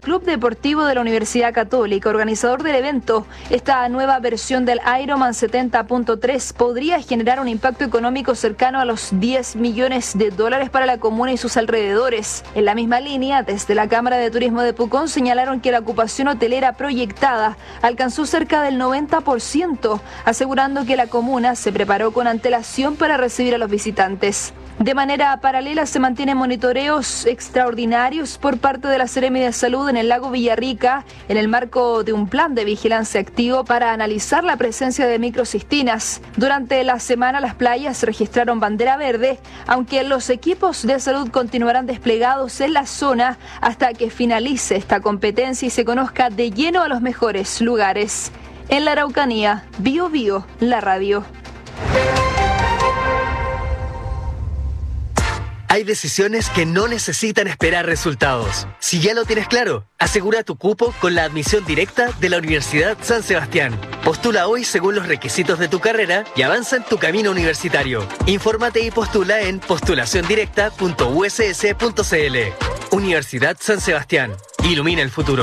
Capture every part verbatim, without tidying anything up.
Club Deportivo de la Universidad Católica, organizador del evento. Esta nueva versión del Ironman setenta punto tres podría generar un impacto económico cercano a los diez millones de dólares para la comuna y sus alrededores. En la misma línea, desde la Cámara de Turismo de Pucón señalaron que la ocupación hotelera proyectada alcanzó cerca del noventa por ciento, asegurando que la comuna se preparó con antelación para recibir a los visitantes. De manera paralela se mantienen monitoreos extraordinarios por parte de la Seremi de Salud en el lago Villarrica en el marco de un plan de vigilancia activo para analizar la presencia de microcistinas. Durante la semana las playas registraron bandera verde, aunque los equipos de salud continuarán desplegados en la zona hasta que finalice esta competencia y se conozca de lleno a los mejores lugares. En la Araucanía, Bio Bio, la radio. Hay decisiones que no necesitan esperar resultados. Si ya lo tienes claro, asegura tu cupo con la admisión directa de la Universidad San Sebastián. Postula hoy según los requisitos de tu carrera y avanza en tu camino universitario. Infórmate y postula en postulación directa punto u s s punto c l. Universidad San Sebastián. Ilumina el futuro.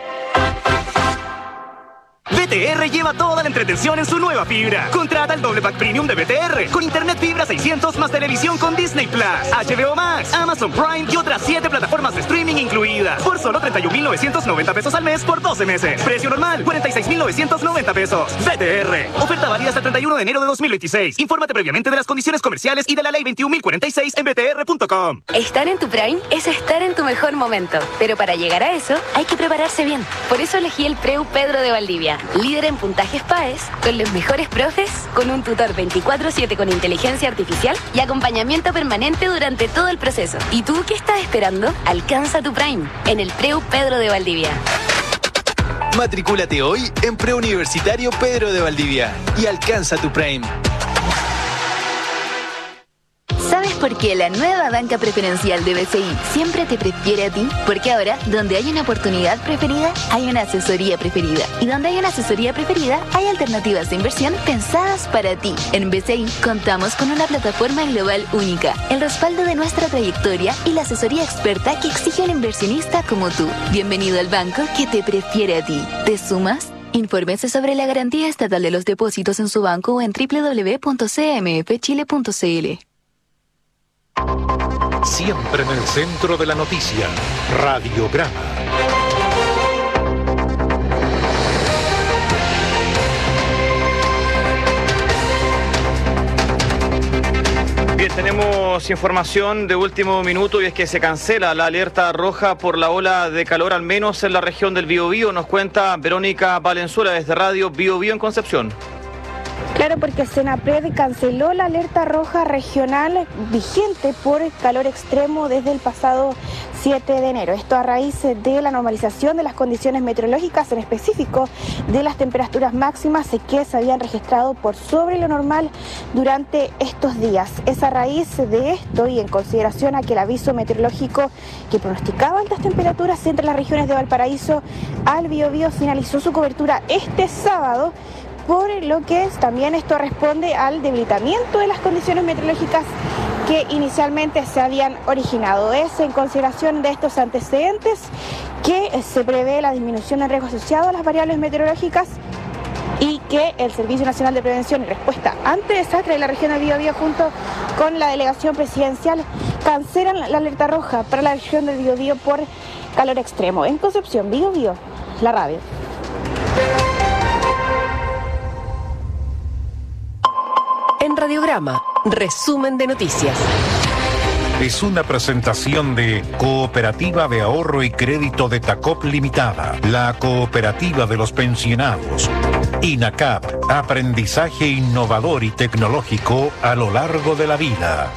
B T R lleva toda la entretención en su nueva fibra. Contrata el doble pack premium de B T R con internet fibra seiscientos más televisión con Disney Plus, H B O Max, Amazon Prime y otras siete plataformas de streaming incluidas por solo treinta y un mil novecientos noventa pesos al mes por doce meses. Precio normal cuarenta y seis mil novecientos noventa pesos. B T R. Oferta válida hasta el treinta y uno de enero de dos mil veintiséis. Infórmate previamente de las condiciones comerciales y de la ley veintiún mil cuarenta y seis en b t r punto com. Estar en tu Prime es estar en tu mejor momento, pero para llegar a eso hay que prepararse bien. Por eso elegí el Preu Pedro de Valdivia, líder en puntajes PAES, con los mejores profes, con un tutor veinticuatro siete con inteligencia artificial y acompañamiento permanente durante todo el proceso. ¿Y tú qué estás esperando? Alcanza tu Prime en el Preu Pedro de Valdivia. Matricúlate hoy en Preuniversitario Pedro de Valdivia y alcanza tu Prime. ¿Sabes por qué la nueva banca preferencial de B C I siempre te prefiere a ti? Porque ahora, donde hay una oportunidad preferida, hay una asesoría preferida. Y donde hay una asesoría preferida, hay alternativas de inversión pensadas para ti. En B C I contamos con una plataforma global única, el respaldo de nuestra trayectoria y la asesoría experta que exige un inversionista como tú. Bienvenido al banco que te prefiere a ti. ¿Te sumas? Infórmese sobre la garantía estatal de los depósitos en su banco o en doble u doble u doble u punto c m f chile punto c l. Siempre en el centro de la noticia, Radiograma. Bien, tenemos información de último minuto y es que se cancela la alerta roja por la ola de calor, al menos en la región del Biobío. Nos cuenta Verónica Valenzuela desde Radio Biobío en Concepción. Claro, porque Senapred canceló la alerta roja regional vigente por calor extremo desde el pasado siete de enero. Esto a raíz de la normalización de las condiciones meteorológicas, en específico de las temperaturas máximas que se habían registrado por sobre lo normal durante estos días. Es a raíz de esto y en consideración a que el aviso meteorológico que pronosticaba altas temperaturas entre las regiones de Valparaíso al Biobío finalizó su cobertura este sábado, por lo que también esto responde al debilitamiento de las condiciones meteorológicas que inicialmente se habían originado. Es en consideración de estos antecedentes que se prevé la disminución en riesgo asociado a las variables meteorológicas y que el Servicio Nacional de Prevención y Respuesta ante Desastres de la región de Biobío junto con la delegación presidencial cancelan la alerta roja para la región del Biobío por calor extremo. En Concepción, Biobío, la radio. En Radiograma, resumen de noticias. Es una presentación de Cooperativa de Ahorro y Crédito de Tacop Limitada, la cooperativa de los pensionados. INACAP, aprendizaje innovador y tecnológico a lo largo de la vida.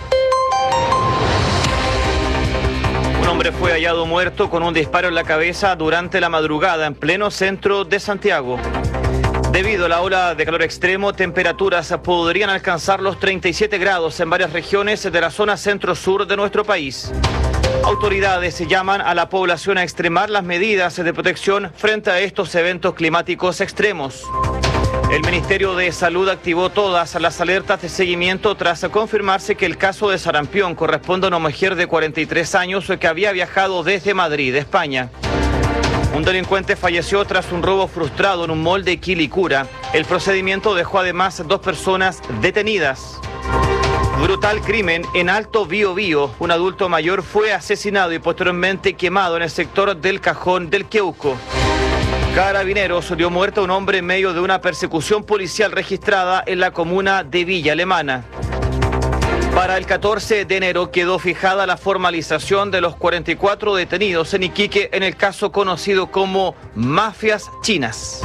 Un hombre fue hallado muerto con un disparo en la cabeza durante la madrugada en pleno centro de Santiago. Debido a la ola de calor extremo, temperaturas podrían alcanzar los treinta y siete grados en varias regiones de la zona centro-sur de nuestro país. Autoridades llaman a la población a extremar las medidas de protección frente a estos eventos climáticos extremos. El Ministerio de Salud activó todas las alertas de seguimiento tras confirmarse que el caso de sarampión corresponde a una mujer de cuarenta y tres años que había viajado desde Madrid, España. Un delincuente falleció tras un robo frustrado en un mall de Quilicura. El procedimiento dejó además dos personas detenidas. Brutal crimen en Alto Biobío. Un adulto mayor fue asesinado y posteriormente quemado en el sector del Cajón del Queuco. Carabineros dio muerte a un hombre en medio de una persecución policial registrada en la comuna de Villa Alemana. Para el catorce de enero quedó fijada la formalización de los cuarenta y cuatro detenidos en Iquique en el caso conocido como mafias chinas.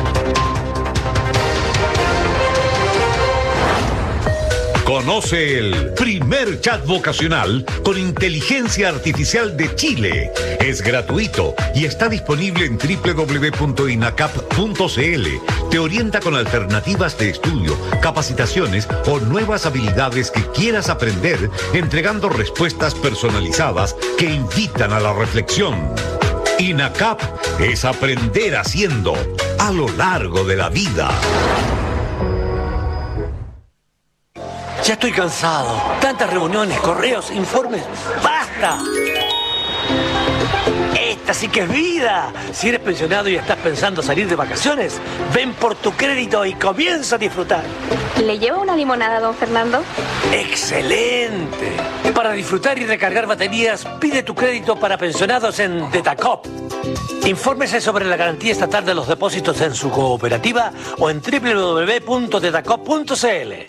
Conoce el primer chat vocacional con inteligencia artificial de Chile. Es gratuito y está disponible en doble u doble u doble u punto inacap punto c l. Te orienta con alternativas de estudio, capacitaciones o nuevas habilidades que quieras aprender, entregando respuestas personalizadas que invitan a la reflexión. INACAP es aprender haciendo a lo largo de la vida. Ya estoy cansado. Tantas reuniones, correos, informes. ¡Basta! Esta sí que es vida. Si eres pensionado y estás pensando salir de vacaciones, ven por tu crédito y comienza a disfrutar. ¿Le lleva una limonada, don Fernando? ¡Excelente! Para disfrutar y recargar baterías, pide tu crédito para pensionados en Detacop. Infórmese sobre la garantía estatal de los depósitos en su cooperativa o en doble u doble u doble u punto detacop punto c l.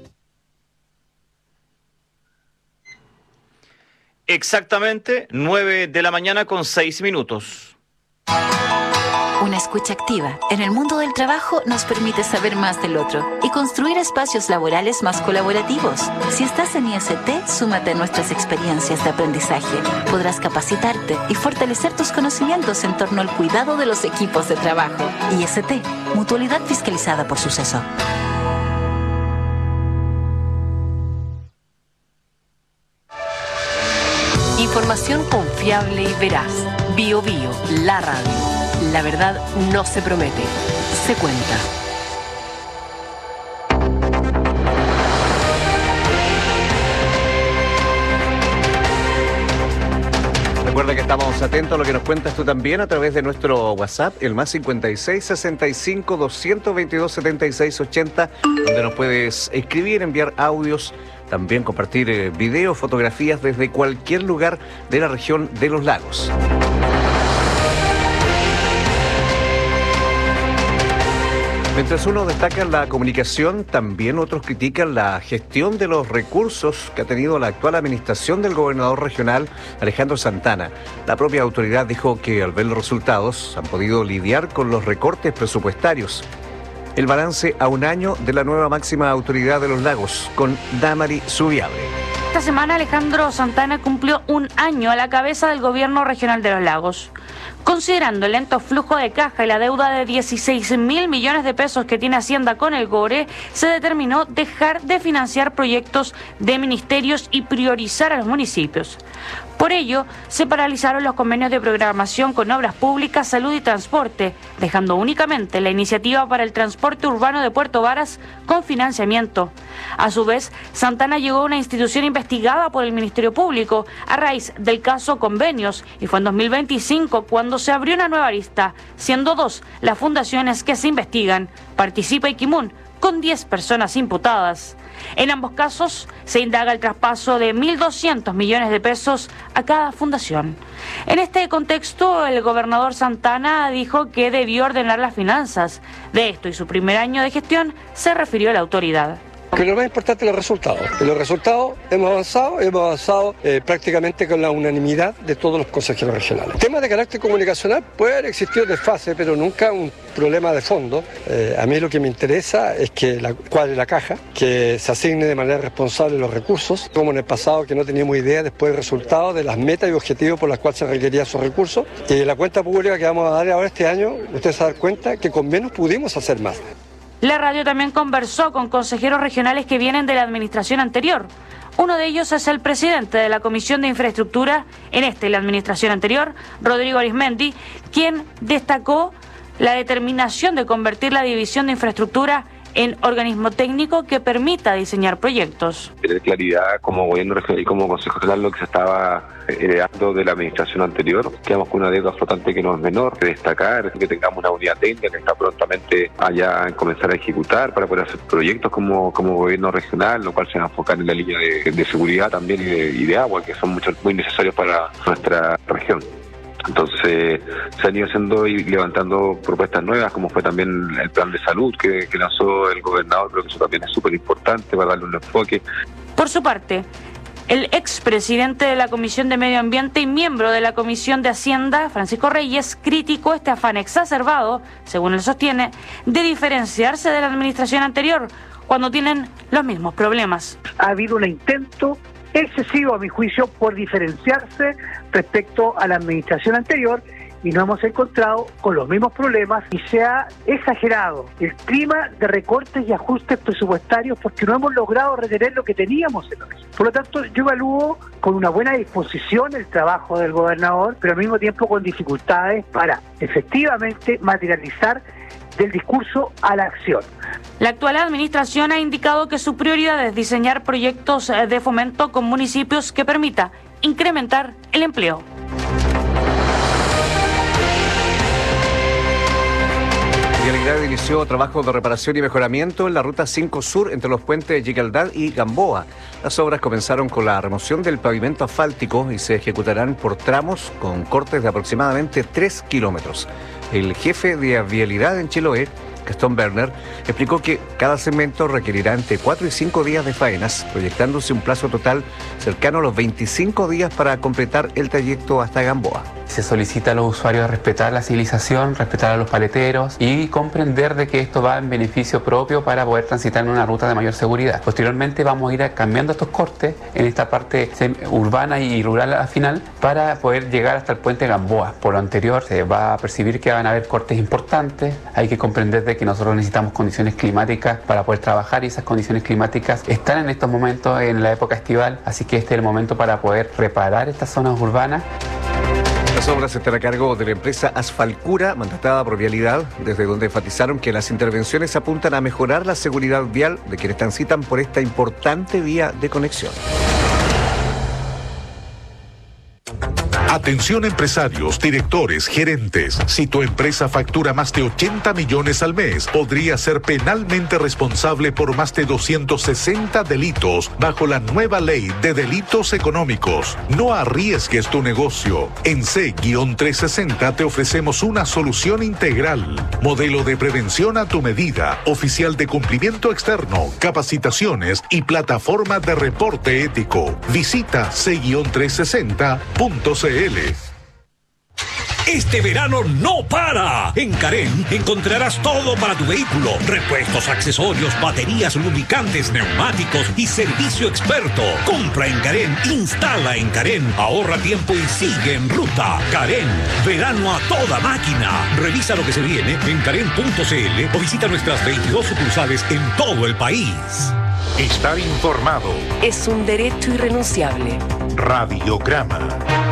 Exactamente nueve de la mañana con seis minutos. Una escucha activa en el mundo del trabajo nos permite saber más del otro y construir espacios laborales más colaborativos. Si estás en I S T, súmate a nuestras experiencias de aprendizaje. Podrás capacitarte y fortalecer tus conocimientos en torno al cuidado de los equipos de trabajo. I S T, mutualidad fiscalizada por Suceso. Información confiable y veraz. Bio Bio, la radio. La verdad no se promete, se cuenta. Recuerda que estamos atentos a lo que nos cuentas tú también a través de nuestro WhatsApp, el más cincuenta y seis, sesenta y cinco, doscientos veintidós, setenta y seis, ochenta, donde nos puedes escribir, enviar audios, también compartir eh, videos, fotografías desde cualquier lugar de la región de los lagos. Mientras unos destacan la comunicación, también otros critican la gestión de los recursos que ha tenido la actual administración del gobernador regional Alejandro Santana. La propia autoridad dijo que al ver los resultados han podido lidiar con los recortes presupuestarios. El balance a un año de la nueva máxima autoridad de los lagos, con Damari Zubiabre. Esta semana Alejandro Santana cumplió un año a la cabeza del gobierno regional de los lagos. Considerando el lento flujo de caja y la deuda de dieciséis mil millones de pesos que tiene Hacienda con el GORE, se determinó dejar de financiar proyectos de ministerios y priorizar a los municipios. Por ello, se paralizaron los convenios de programación con obras públicas, salud y transporte, dejando únicamente la iniciativa para el transporte urbano de Puerto Varas con financiamiento. A su vez, Santana llegó a una institución investigada por el Ministerio Público a raíz del caso Convenios, y fue en dos mil veinticinco cuando se abrió una nueva arista, siendo dos las fundaciones que se investigan, Participa y Kimun, con diez personas imputadas. En ambos casos se indaga el traspaso de mil doscientos millones de pesos a cada fundación. En este contexto, el gobernador Santana dijo que debió ordenar las finanzas. De esto y su primer año de gestión se refirió a la autoridad. Que lo más importante es los resultados. En los resultados hemos avanzado, hemos avanzado eh, prácticamente con la unanimidad de todos los consejeros regionales. Temas de carácter comunicacional puede haber existido desfase, pero nunca un problema de fondo. Eh, a mí lo que me interesa es que la, cuadre la caja, que se asigne de manera responsable los recursos, como en el pasado que no teníamos idea después del resultado de las metas y objetivos por las cuales se requerían esos recursos. Y la cuenta pública que vamos a dar ahora este año, ustedes se dan cuenta que con menos pudimos hacer más. La radio también conversó con consejeros regionales que vienen de la administración anterior. Uno de ellos es el presidente de la Comisión de Infraestructura, en este la administración anterior, Rodrigo Arismendi, quien destacó la determinación de convertir la División de Infraestructura en organismo técnico que permita diseñar proyectos. Tener claridad como gobierno regional y como Consejo Regional lo que se estaba heredando de la administración anterior. Quedamos con una deuda flotante que no es menor. Que destacar que tengamos una unidad técnica que está prontamente allá en comenzar a ejecutar para poder hacer proyectos como, como gobierno regional, lo cual se va a enfocar en la línea de, de seguridad también y de, y de agua, que son mucho, muy necesarios para nuestra región. Entonces se han ido haciendo y levantando propuestas nuevas, como fue también el plan de salud que, que lanzó el gobernador. Creo que eso también es súper importante para darle un enfoque. Por su parte, el expresidente de la Comisión de Medio Ambiente y miembro de la Comisión de Hacienda, Francisco Reyes, criticó este afán exacerbado, según él sostiene, de diferenciarse de la administración anterior cuando tienen los mismos problemas. Ha habido un intento excesivo, a mi juicio, por diferenciarse respecto a la administración anterior y nos hemos encontrado con los mismos problemas y se ha exagerado el clima de recortes y ajustes presupuestarios porque no hemos logrado retener lo que teníamos en la región. Por lo tanto, yo evalúo con una buena disposición el trabajo del gobernador, pero al mismo tiempo con dificultades para efectivamente materializar del discurso a la acción. La actual administración ha indicado que su prioridad es diseñar proyectos de fomento con municipios que permita incrementar el empleo. Vialidad inició trabajos de reparación y mejoramiento en la ruta cinco Sur entre los puentes de Yicaldad y Gamboa. Las obras comenzaron con la remoción del pavimento asfáltico y se ejecutarán por tramos con cortes de aproximadamente tres kilómetros. El jefe de Vialidad en Chiloé, Gastón Werner, explicó que cada segmento requerirá entre cuatro y cinco días de faenas, proyectándose un plazo total cercano a los veinticinco días para completar el trayecto hasta Gamboa. Se solicita a los usuarios respetar la civilización, respetar a los paleteros y comprender de que esto va en beneficio propio para poder transitar en una ruta de mayor seguridad. Posteriormente vamos a ir cambiando estos cortes en esta parte urbana y rural al final para poder llegar hasta el puente Gamboa. Por lo anterior se va a percibir que van a haber cortes importantes, hay que comprender de que nosotros necesitamos condiciones climáticas para poder trabajar y esas condiciones climáticas están en estos momentos en la época estival, así que este es el momento para poder reparar estas zonas urbanas. Las obras están a cargo de la empresa Asfalcura, mandatada por Vialidad, desde donde enfatizaron que las intervenciones apuntan a mejorar la seguridad vial de quienes transitan por esta importante vía de conexión. Atención empresarios, directores, gerentes. Si tu empresa factura más de ochenta millones al mes, podría ser penalmente responsable por más de doscientos sesenta delitos bajo la nueva ley de delitos económicos. No arriesgues tu negocio. En C trescientos sesenta te ofrecemos una solución integral. Modelo de prevención a tu medida, oficial de cumplimiento externo, capacitaciones y plataforma de reporte ético. Visita C trescientos sesenta punto c l. Este verano no para. En Carén encontrarás todo para tu vehículo: repuestos, accesorios, baterías, lubricantes, neumáticos y servicio experto. Compra en Carén, instala en Carén, ahorra tiempo y sigue en ruta. Carén, verano a toda máquina. Revisa lo que se viene en carén punto c l o visita nuestras veintidós sucursales en todo el país. Estar informado es un derecho irrenunciable. Radiograma.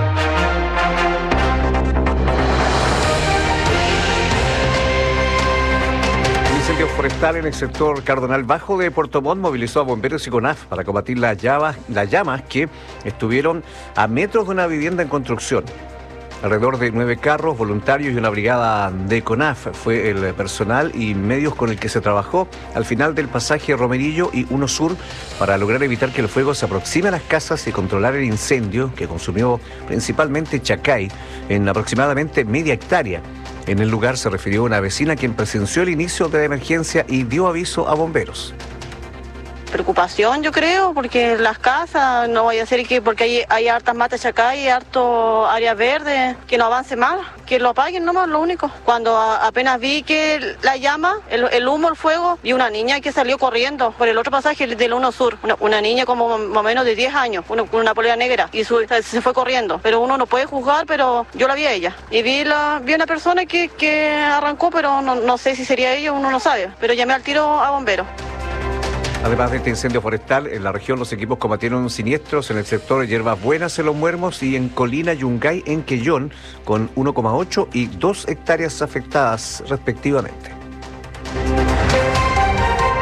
Incendio forestal en el sector Cardonal Bajo de Puerto Montt movilizó a bomberos y CONAF para combatir las llamas, las llamas que estuvieron a metros de una vivienda en construcción. Alrededor de nueve carros, voluntarios y una brigada de CONAF fue el personal y medios con el que se trabajó al final del pasaje Romerillo y Uno Sur para lograr evitar que el fuego se aproxime a las casas y controlar el incendio que consumió principalmente Chacay en aproximadamente media hectárea. En el lugar se refirió una vecina quien presenció el inicio de la emergencia y dio aviso a bomberos. Preocupación, yo creo, porque las casas, no vaya a ser que porque hay, hay hartas matas acá y harto área verde, que no avance más, que lo apaguen nomás, lo único. Cuando a, apenas vi que la llama, el, el humo, el fuego, vi una niña que salió corriendo por el otro pasaje del Uno Sur, una, una niña como más o menos de diez años, una, con una polera negra, y su, se fue corriendo. Pero uno no puede juzgar, pero yo la vi a ella. Y vi, la, vi una persona que, que arrancó, pero no, no sé si sería ella, uno no sabe. Pero llamé al tiro a bomberos. Además de este incendio forestal, en la región los equipos combatieron siniestros en el sector de Hierbas Buenas en Los Muermos y en Colina Yungay en Quellón, con uno coma ocho y dos hectáreas afectadas respectivamente.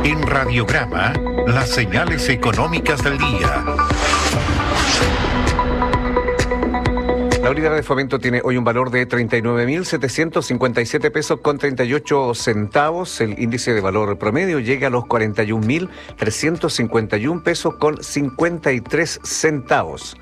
En Radiograma, las señales económicas del día. La unidad de fomento tiene hoy un valor de treinta y nueve mil setecientos cincuenta y siete pesos con treinta y ocho centavos. El índice de valor promedio llega a los cuarenta y un mil trescientos cincuenta y un pesos con cincuenta y tres centavos.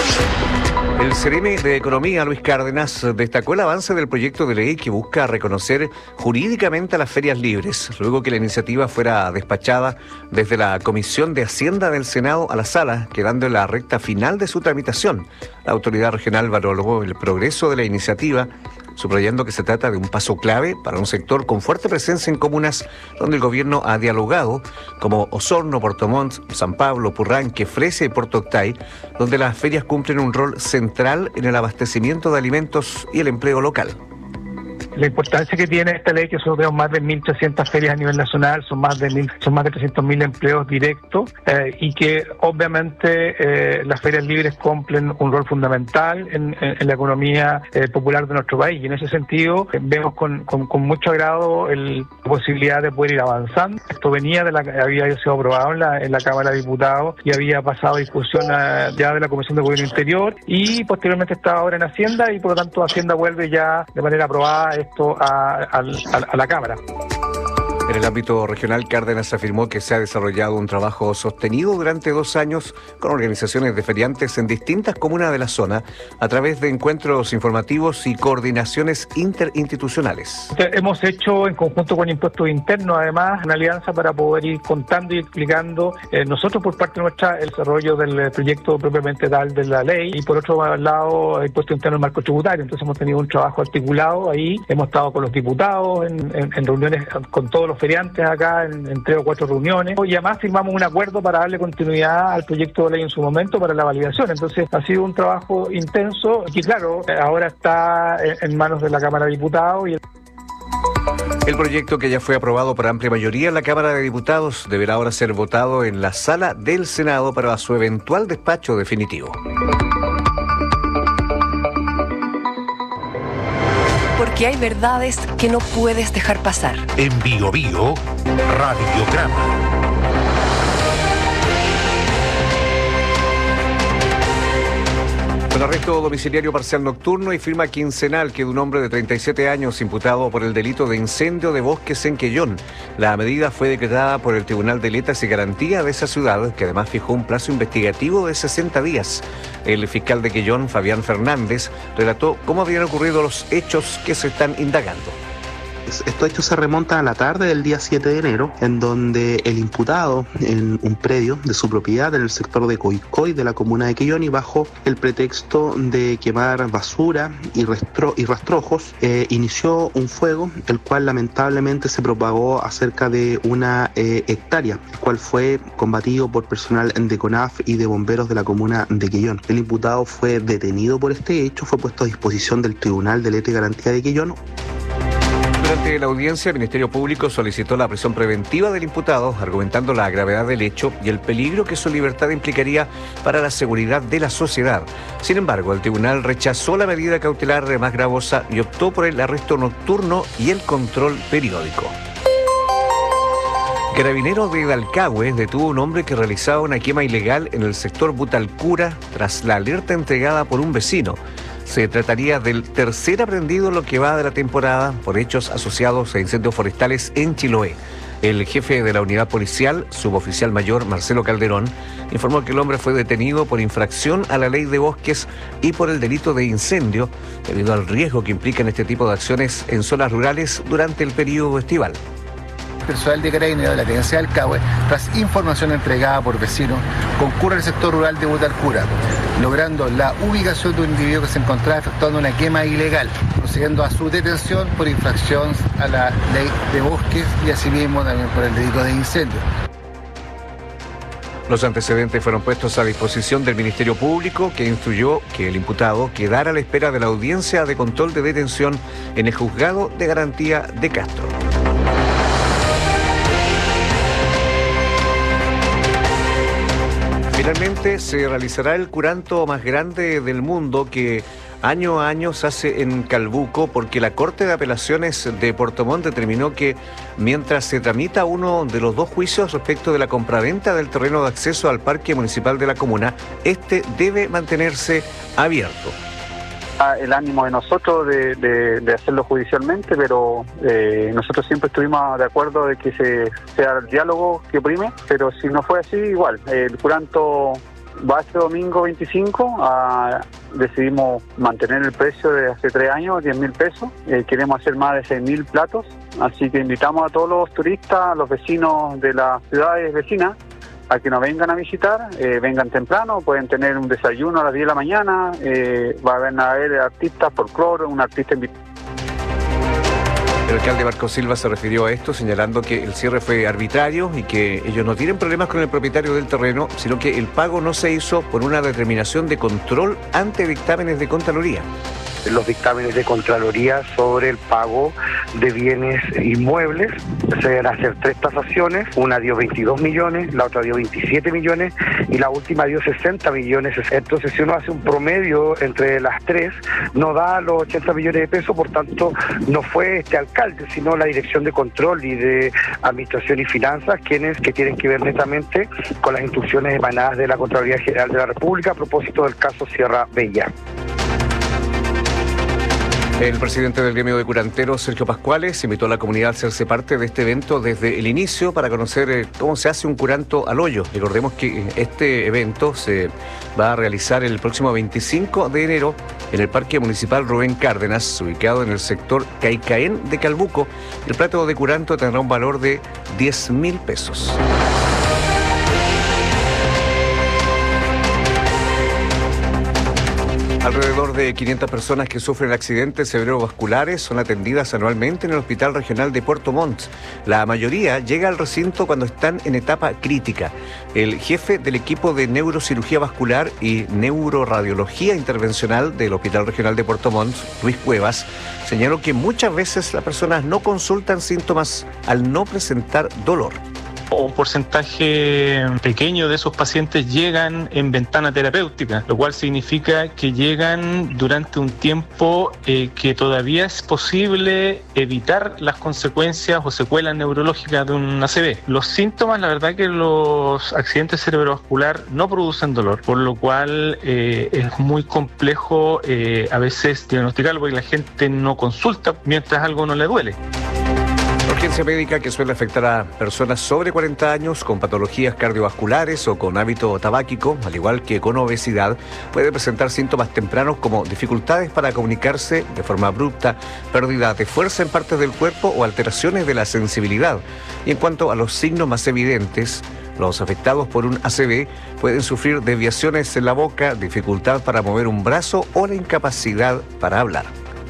El Ceremi de Economía, Luis Cárdenas, destacó el avance del proyecto de ley que busca reconocer jurídicamente a las ferias libres, luego que la iniciativa fuera despachada desde la Comisión de Hacienda del Senado a la Sala, quedando en la recta final de su tramitación. La autoridad regional valoró el progreso de la iniciativa, subrayando que se trata de un paso clave para un sector con fuerte presencia en comunas donde el gobierno ha dialogado, como Osorno, Puerto Montt, San Pablo, Purranque, Fresia y Puerto Octay, donde las ferias cumplen un rol central en el abastecimiento de alimentos y el empleo local. La importancia que tiene esta ley, que nosotros tenemos más de mil trescientas ferias a nivel nacional, son más de mil, son más de trescientos mil empleos directos, eh, y que obviamente eh, las ferias libres cumplen un rol fundamental en, en, en la economía eh, popular de nuestro país. Y en ese sentido eh, vemos con, con, con mucho agrado el, la posibilidad de poder ir avanzando. Esto venía de la, había sido aprobado en la, en la Cámara de Diputados y había pasado a discusión a, ya de la Comisión de Gobierno Interior, y posteriormente está ahora en Hacienda, y por lo tanto Hacienda vuelve ya de manera aprobada esto a, a, a la Cámara. En el ámbito regional, Cárdenas afirmó que se ha desarrollado un trabajo sostenido durante dos años con organizaciones de feriantes en distintas comunas de la zona a través de encuentros informativos y coordinaciones interinstitucionales. Hemos hecho en conjunto con Impuestos Internos, además, una alianza para poder ir contando y explicando eh, nosotros por parte nuestra el desarrollo del proyecto propiamente tal de la ley, y por otro lado Impuestos Internos y marco tributario. Entonces hemos tenido un trabajo articulado ahí, hemos estado con los diputados en, en, en reuniones con todos los feriantes acá en, en tres o cuatro reuniones, y además firmamos un acuerdo para darle continuidad al proyecto de ley en su momento para la validación. Entonces ha sido un trabajo intenso y claro, ahora está en, en manos de la Cámara de Diputados. Y el... El proyecto, que ya fue aprobado por amplia mayoría en la Cámara de Diputados, deberá ahora ser votado en la Sala del Senado para su eventual despacho definitivo. Porque hay verdades que no puedes dejar pasar. En Bio Bio, Radiograma. Con arresto domiciliario parcial nocturno y firma quincenal que de un hombre de treinta y siete años imputado por el delito de incendio de bosques en Quellón. La medida fue decretada por el Tribunal de Letras y Garantía de esa ciudad, que además fijó un plazo investigativo de sesenta días. El fiscal de Quellón, Fabián Fernández, relató cómo habían ocurrido los hechos que se están indagando. Estos hechos se remontan a la tarde del día siete de enero, en donde el imputado, en un predio de su propiedad en el sector de Coicoy de la comuna de Quellón, y bajo el pretexto de quemar basura y, rastro, y rastrojos, eh, inició un fuego, el cual lamentablemente se propagó a cerca de una eh, hectárea, el cual fue combatido por personal de CONAF y de bomberos de la comuna de Quellón. El imputado fue detenido por este hecho, fue puesto a disposición del Tribunal de Letras y Garantía de Quellón. Durante la audiencia, el Ministerio Público solicitó la prisión preventiva del imputado, argumentando la gravedad del hecho y el peligro que su libertad implicaría para la seguridad de la sociedad. Sin embargo, el tribunal rechazó la medida cautelar más gravosa y optó por el arresto nocturno y el control periódico. Carabineros de Dalcahue detuvo a un hombre que realizaba una quema ilegal en el sector Butalcura tras la alerta entregada por un vecino. Se trataría del tercer aprendido en lo que va de la temporada por hechos asociados a incendios forestales en Chiloé. El jefe de la unidad policial, suboficial mayor Marcelo Calderón, informó que el hombre fue detenido por infracción a la ley de bosques y por el delito de incendio, debido al riesgo que implican este tipo de acciones en zonas rurales durante el periodo estival. Personal de Carabineros de la Tenencia de Dalcahue, tras información entregada por vecinos, concurre al sector rural de Butalcura, logrando la ubicación de un individuo que se encontraba efectuando una quema ilegal, procediendo a su detención por infracción a la ley de bosques y asimismo también por el delito de incendio. Los antecedentes fueron puestos a disposición del Ministerio Público, que instruyó que el imputado quedara a la espera de la audiencia de control de detención en el Juzgado de Garantía de Castro. Finalmente se realizará el curanto más grande del mundo, que año a año se hace en Calbuco porque la Corte de Apelaciones de Puerto Montt determinó que mientras se tramita uno de los dos juicios respecto de la compraventa del terreno de acceso al parque municipal de la comuna, este debe mantenerse abierto. El ánimo de nosotros de, de, de hacerlo judicialmente, pero eh, nosotros siempre estuvimos de acuerdo de que se, sea el diálogo que prime, pero si no fue así, igual. El curanto va este domingo veinticinco, a, decidimos mantener el precio de hace tres años, diez mil pesos, eh, queremos hacer más de seis mil platos, así que invitamos a todos los turistas, a los vecinos de las ciudades vecinas, a que nos vengan a visitar, eh, vengan temprano, pueden tener un desayuno a las diez de la mañana, eh, va a haber, a haber artistas folclore, un artista invitado. El alcalde Marco Silva se refirió a esto señalando que el cierre fue arbitrario y que ellos no tienen problemas con el propietario del terreno, sino que el pago no se hizo por una determinación de control ante dictámenes de Contraloría. Los dictámenes de Contraloría sobre el pago de bienes inmuebles. Se van a hacer tres tasaciones, una dio veintidós millones, la otra dio veintisiete millones y la última dio sesenta millones. Entonces, si uno hace un promedio entre las tres, no da los ochenta millones de pesos, por tanto, no fue este alcalde, sino la Dirección de Control y de Administración y Finanzas, quienes que tienen que ver netamente con las instrucciones emanadas de la Contraloría General de la República a propósito del caso Sierra Bella. El presidente del gremio de curanteros, Sergio Pascuales, invitó a la comunidad a hacerse parte de este evento desde el inicio para conocer eh, cómo se hace un curanto al hoyo. Recordemos que este evento se va a realizar el próximo veinticinco de enero en el Parque Municipal Rubén Cárdenas, ubicado en el sector Caicaén de Calbuco. El plato de curanto tendrá un valor de diez mil pesos. Alrededor de quinientas personas que sufren accidentes cerebrovasculares son atendidas anualmente en el Hospital Regional de Puerto Montt. La mayoría llega al recinto cuando están en etapa crítica. El jefe del equipo de neurocirugía vascular y neuroradiología intervencional del Hospital Regional de Puerto Montt, Luis Cuevas, señaló que muchas veces las personas no consultan síntomas al no presentar dolor. Un porcentaje pequeño de esos pacientes llegan en ventana terapéutica, lo cual significa que llegan durante un tiempo eh, que todavía es posible evitar las consecuencias o secuelas neurológicas de un A C V. Los síntomas, la verdad que los accidentes cerebrovasculares no producen dolor, por lo cual eh, es muy complejo eh, a veces diagnosticarlo porque la gente no consulta mientras algo no le duele. La urgencia médica, que suele afectar a personas sobre cuarenta años con patologías cardiovasculares o con hábito tabáquico, al igual que con obesidad, puede presentar síntomas tempranos como dificultades para comunicarse de forma abrupta, pérdida de fuerza en partes del cuerpo o alteraciones de la sensibilidad. Y en cuanto a los signos más evidentes, los afectados por un A C V pueden sufrir desviaciones en la boca, dificultad para mover un brazo o la incapacidad para hablar.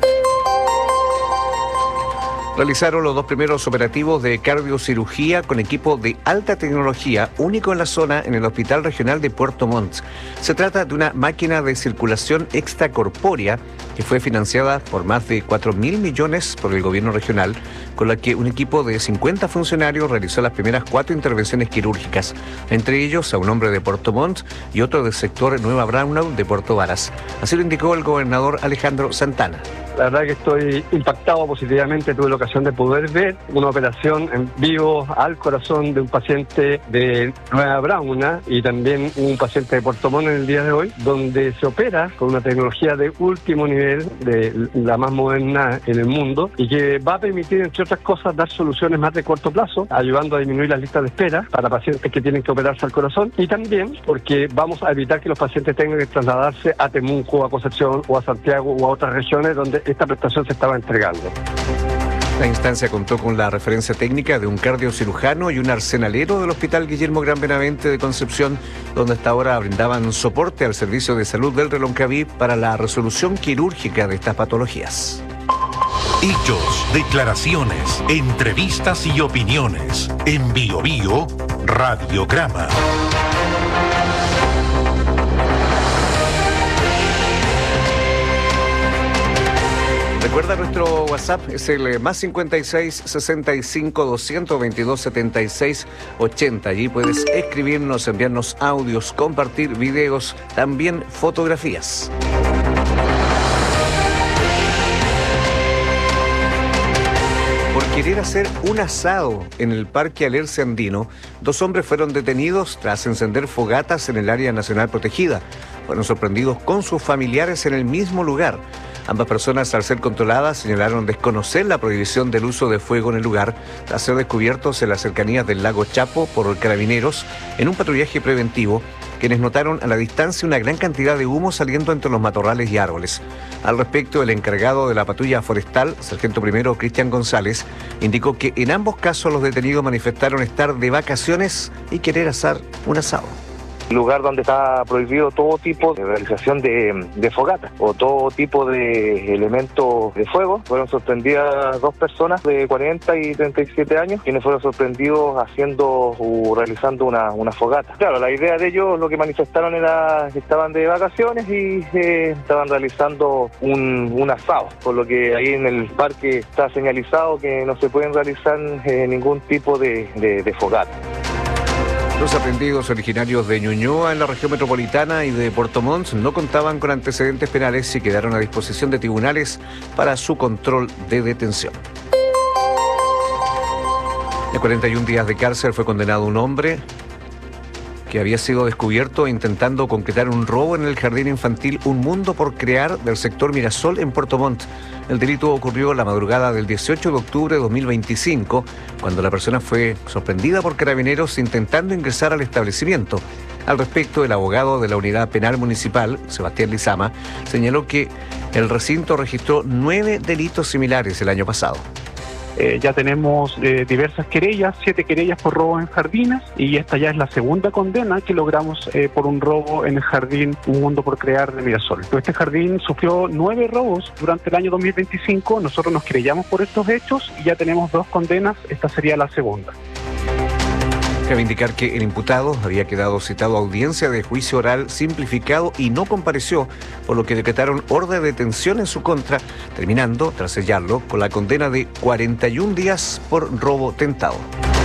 Realizaron los dos primeros operativos de cardiocirugía con equipo de alta tecnología, único en la zona en el Hospital Regional de Puerto Montt. Se trata de una máquina de circulación extracorpórea que fue financiada por más de cuatro mil millones por el gobierno regional, con la que un equipo de cincuenta funcionarios realizó las primeras cuatro intervenciones quirúrgicas, entre ellos a un hombre de Puerto Montt y otro del sector Nueva Braunau de Puerto Varas. Así lo indicó el gobernador Alejandro Santana. La verdad que estoy impactado positivamente. Tuve la ocasión de poder ver una operación en vivo al corazón de un paciente de Nueva Brauna y también un paciente de Puerto Montt en el día de hoy, donde se opera con una tecnología de último nivel, de la más moderna en el mundo, y que va a permitir, entre otras cosas, dar soluciones más de corto plazo, ayudando a disminuir las listas de espera para pacientes que tienen que operarse al corazón, y también porque vamos a evitar que los pacientes tengan que trasladarse a Temuco, a Concepción o a Santiago o a otras regiones donde esta prestación se estaba entregando. La instancia contó con la referencia técnica de un cardiocirujano y un arsenalero del Hospital Guillermo Gran Benavente de Concepción, donde hasta ahora brindaban soporte al servicio de salud del Reloncaví para la resolución quirúrgica de estas patologías. Hechos, declaraciones, entrevistas y opiniones. En Bio Bio, Radiograma. Recuerda, nuestro WhatsApp es el más cincuenta y seis, sesenta y cinco, doscientos veintidós, setenta y seis, ochenta. Allí puedes escribirnos, enviarnos audios, compartir videos, también fotografías. querer hacer un asado en el Parque Alerce Andino, dos hombres fueron detenidos tras encender fogatas en el área nacional protegida. Fueron sorprendidos con sus familiares en el mismo lugar. Ambas personas, al ser controladas, señalaron desconocer la prohibición del uso de fuego en el lugar, tras ser descubiertos en las cercanías del lago Chapo por carabineros en un patrullaje preventivo, quienes notaron a la distancia una gran cantidad de humo saliendo entre los matorrales y árboles. Al respecto, el encargado de la patrulla forestal, sargento primero Cristian González, indicó que en ambos casos los detenidos manifestaron estar de vacaciones y querer asar un asado. Lugar donde está prohibido todo tipo de realización de, de fogata o todo tipo de elementos de fuego. Fueron sorprendidas dos personas de cuarenta y treinta y siete años, quienes fueron sorprendidos haciendo o realizando una, una fogata. Claro, la idea de ellos, lo que manifestaron era que estaban de vacaciones y eh, estaban realizando un, un asado, por lo que ahí en el parque está señalizado que no se pueden realizar eh, ningún tipo de, de, de fogata. Los aprendidos originarios de Ñuñoa, en la región metropolitana, y de Puerto Montt no contaban con antecedentes penales y quedaron a disposición de tribunales para su control de detención. En cuarenta y un días de cárcel fue condenado un hombre que había sido descubierto intentando concretar un robo en el jardín infantil Un Mundo por Crear del sector Mirasol en Puerto Montt. El delito ocurrió la madrugada del dieciocho de octubre de dos mil veinticinco, cuando la persona fue sorprendida por carabineros intentando ingresar al establecimiento. Al respecto, el abogado de la Unidad Penal Municipal, Sebastián Lizama, señaló que el recinto registró nueve delitos similares el año pasado. Eh, ya tenemos eh, diversas querellas, siete querellas por robo en jardines, y esta ya es la segunda condena que logramos eh, por un robo en el jardín Un Mundo por Crear de Mirasol. Este jardín sufrió nueve robos durante el año dos mil veinticinco, nosotros nos querellamos por estos hechos y ya tenemos dos condenas, esta sería la segunda. Cabe indicar que el imputado había quedado citado a audiencia de juicio oral simplificado y no compareció, por lo que decretaron orden de detención en su contra, terminando, tras sellarlo, con la condena de cuarenta y un días por robo tentado.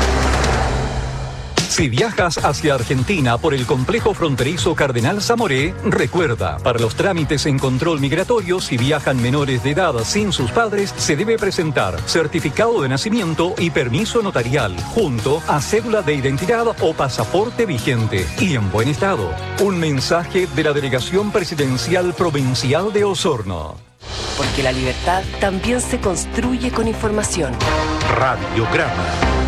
Si viajas hacia Argentina por el complejo fronterizo Cardenal Zamoré, recuerda, para los trámites en control migratorio, si viajan menores de edad sin sus padres, se debe presentar certificado de nacimiento y permiso notarial, junto a cédula de identidad o pasaporte vigente y en buen estado. Un mensaje de la Delegación Presidencial Provincial de Osorno. Porque la libertad también se construye con información. Radiograma.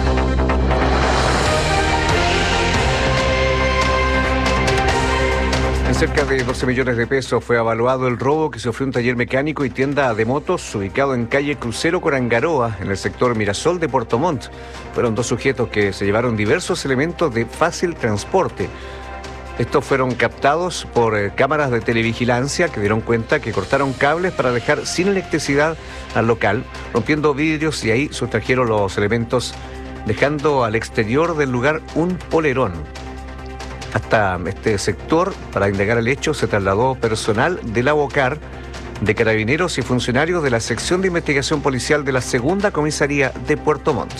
En cerca de doce millones de pesos fue evaluado el robo que sufrió un taller mecánico y tienda de motos ubicado en calle Crucero Corangaroa, en el sector Mirasol de Puerto Montt. Fueron dos sujetos que se llevaron diversos elementos de fácil transporte. Estos fueron captados por eh, cámaras de televigilancia que dieron cuenta que cortaron cables para dejar sin electricidad al local, rompiendo vidrios, y ahí sustrajeron los elementos, dejando al exterior del lugar un polerón. Hasta este sector, para indagar el hecho, se trasladó personal de la BOCAR, de carabineros y funcionarios de la sección de investigación policial de la segunda comisaría de Puerto Montt.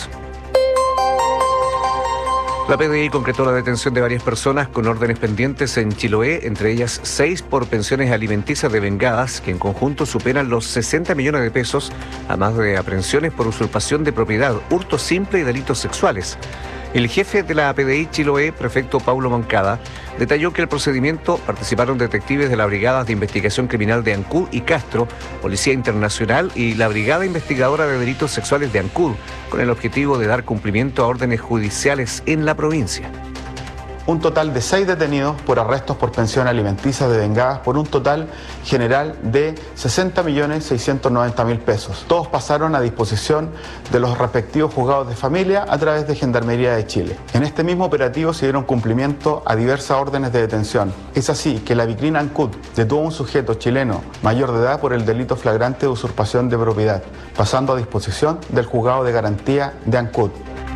La P D I concretó la detención de varias personas con órdenes pendientes en Chiloé, entre ellas seis por pensiones alimenticias devengadas, que en conjunto superan los sesenta millones de pesos, además de aprehensiones por usurpación de propiedad, hurto simple y delitos sexuales. El jefe de la P D I Chiloé, prefecto Paulo Moncada, detalló que el procedimiento participaron detectives de la Brigada de Investigación Criminal de Ancud y Castro, Policía Internacional y la Brigada Investigadora de Delitos Sexuales de Ancud, con el objetivo de dar cumplimiento a órdenes judiciales en la provincia. Un total de seis detenidos por arrestos por pensión alimenticia devengadas por un total general de sesenta millones seiscientos noventa mil pesos. Todos pasaron a disposición de los respectivos juzgados de familia a través de Gendarmería de Chile. En este mismo operativo se dieron cumplimiento a diversas órdenes de detención. Es así que la Vicrina Ancud detuvo a un sujeto chileno mayor de edad por el delito flagrante de usurpación de propiedad, pasando a disposición del juzgado de garantía de Ancud.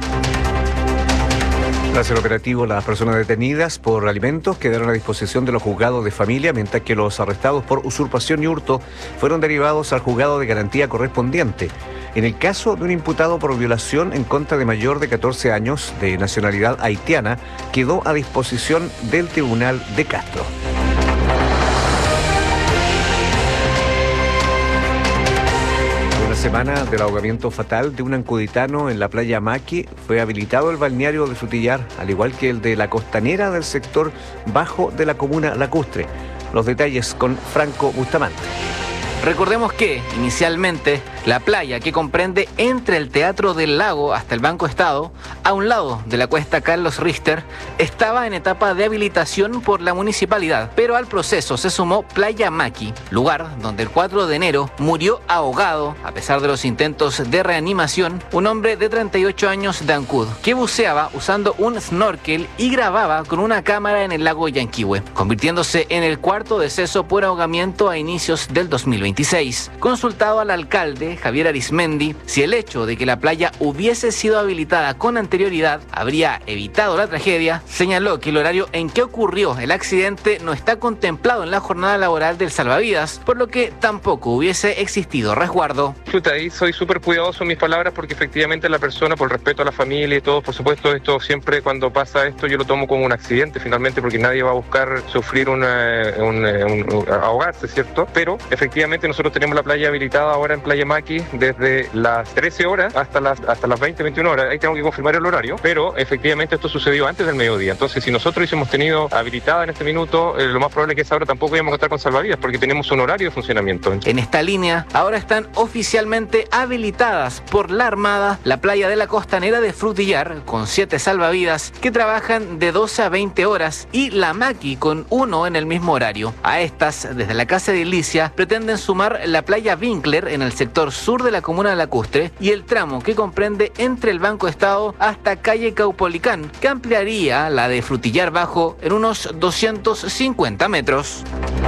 Tras el operativo, las personas detenidas por alimentos quedaron a disposición de los juzgados de familia, mientras que los arrestados por usurpación y hurto fueron derivados al juzgado de garantía correspondiente. En el caso de un imputado por violación en contra de mayor de catorce años, de nacionalidad haitiana, quedó a disposición del Tribunal de Castro. semana del ahogamiento fatal de un ancuditano en la playa Maqui, fue habilitado el balneario de Frutillar, al igual que el de la costanera del sector bajo de la comuna Lacustre. Los detalles con Franco Bustamante. Recordemos que, inicialmente, la playa, que comprende entre el Teatro del Lago hasta el Banco Estado, a un lado de la cuesta Carlos Richter, estaba en etapa de habilitación por la municipalidad, pero al proceso se sumó Playa Maqui, lugar donde el cuatro de enero murió ahogado, a pesar de los intentos de reanimación, un hombre de treinta y ocho años de Ancud, que buceaba usando un snorkel y grababa con una cámara en el lago Yanquihue, convirtiéndose en el cuarto deceso por ahogamiento a inicios del dos mil veintiséis. Consultado al alcalde Javier Arismendi si el hecho de que la playa hubiese sido habilitada con anterioridad habría evitado la tragedia, señaló que el horario en que ocurrió el accidente no está contemplado en la jornada laboral del salvavidas, por lo que tampoco hubiese existido resguardo. Chuta, ahí soy súper cuidadoso en mis palabras porque efectivamente la persona, por respeto a la familia y todo, por supuesto, esto siempre cuando pasa esto yo lo tomo como un accidente finalmente, porque nadie va a buscar sufrir una, un, un, un ahogarse, ¿cierto? Pero efectivamente nosotros tenemos la playa habilitada ahora en Playa Maqui desde las trece horas hasta las hasta las veinte, veintiuna horas. Ahí tengo que confirmar el horario, pero efectivamente esto sucedió antes del mediodía. Entonces, si nosotros hubiésemos tenido habilitada en este minuto, eh, lo más probable es que esa hora tampoco íbamos a contar con salvavidas, porque tenemos un horario de funcionamiento. En esta línea, ahora están oficialmente habilitadas por la Armada la playa de la costanera de Frutillar, con siete salvavidas que trabajan de doce a veinte horas, y la Maqui con uno en el mismo horario. A estas, desde la Casa de Ilicia, pretenden sumar la playa Winkler en el sector sur de la comuna de Lacustre y el tramo que comprende entre el Banco Estado hasta calle Caupolicán, que ampliaría la de Frutillar Bajo en unos doscientos cincuenta metros.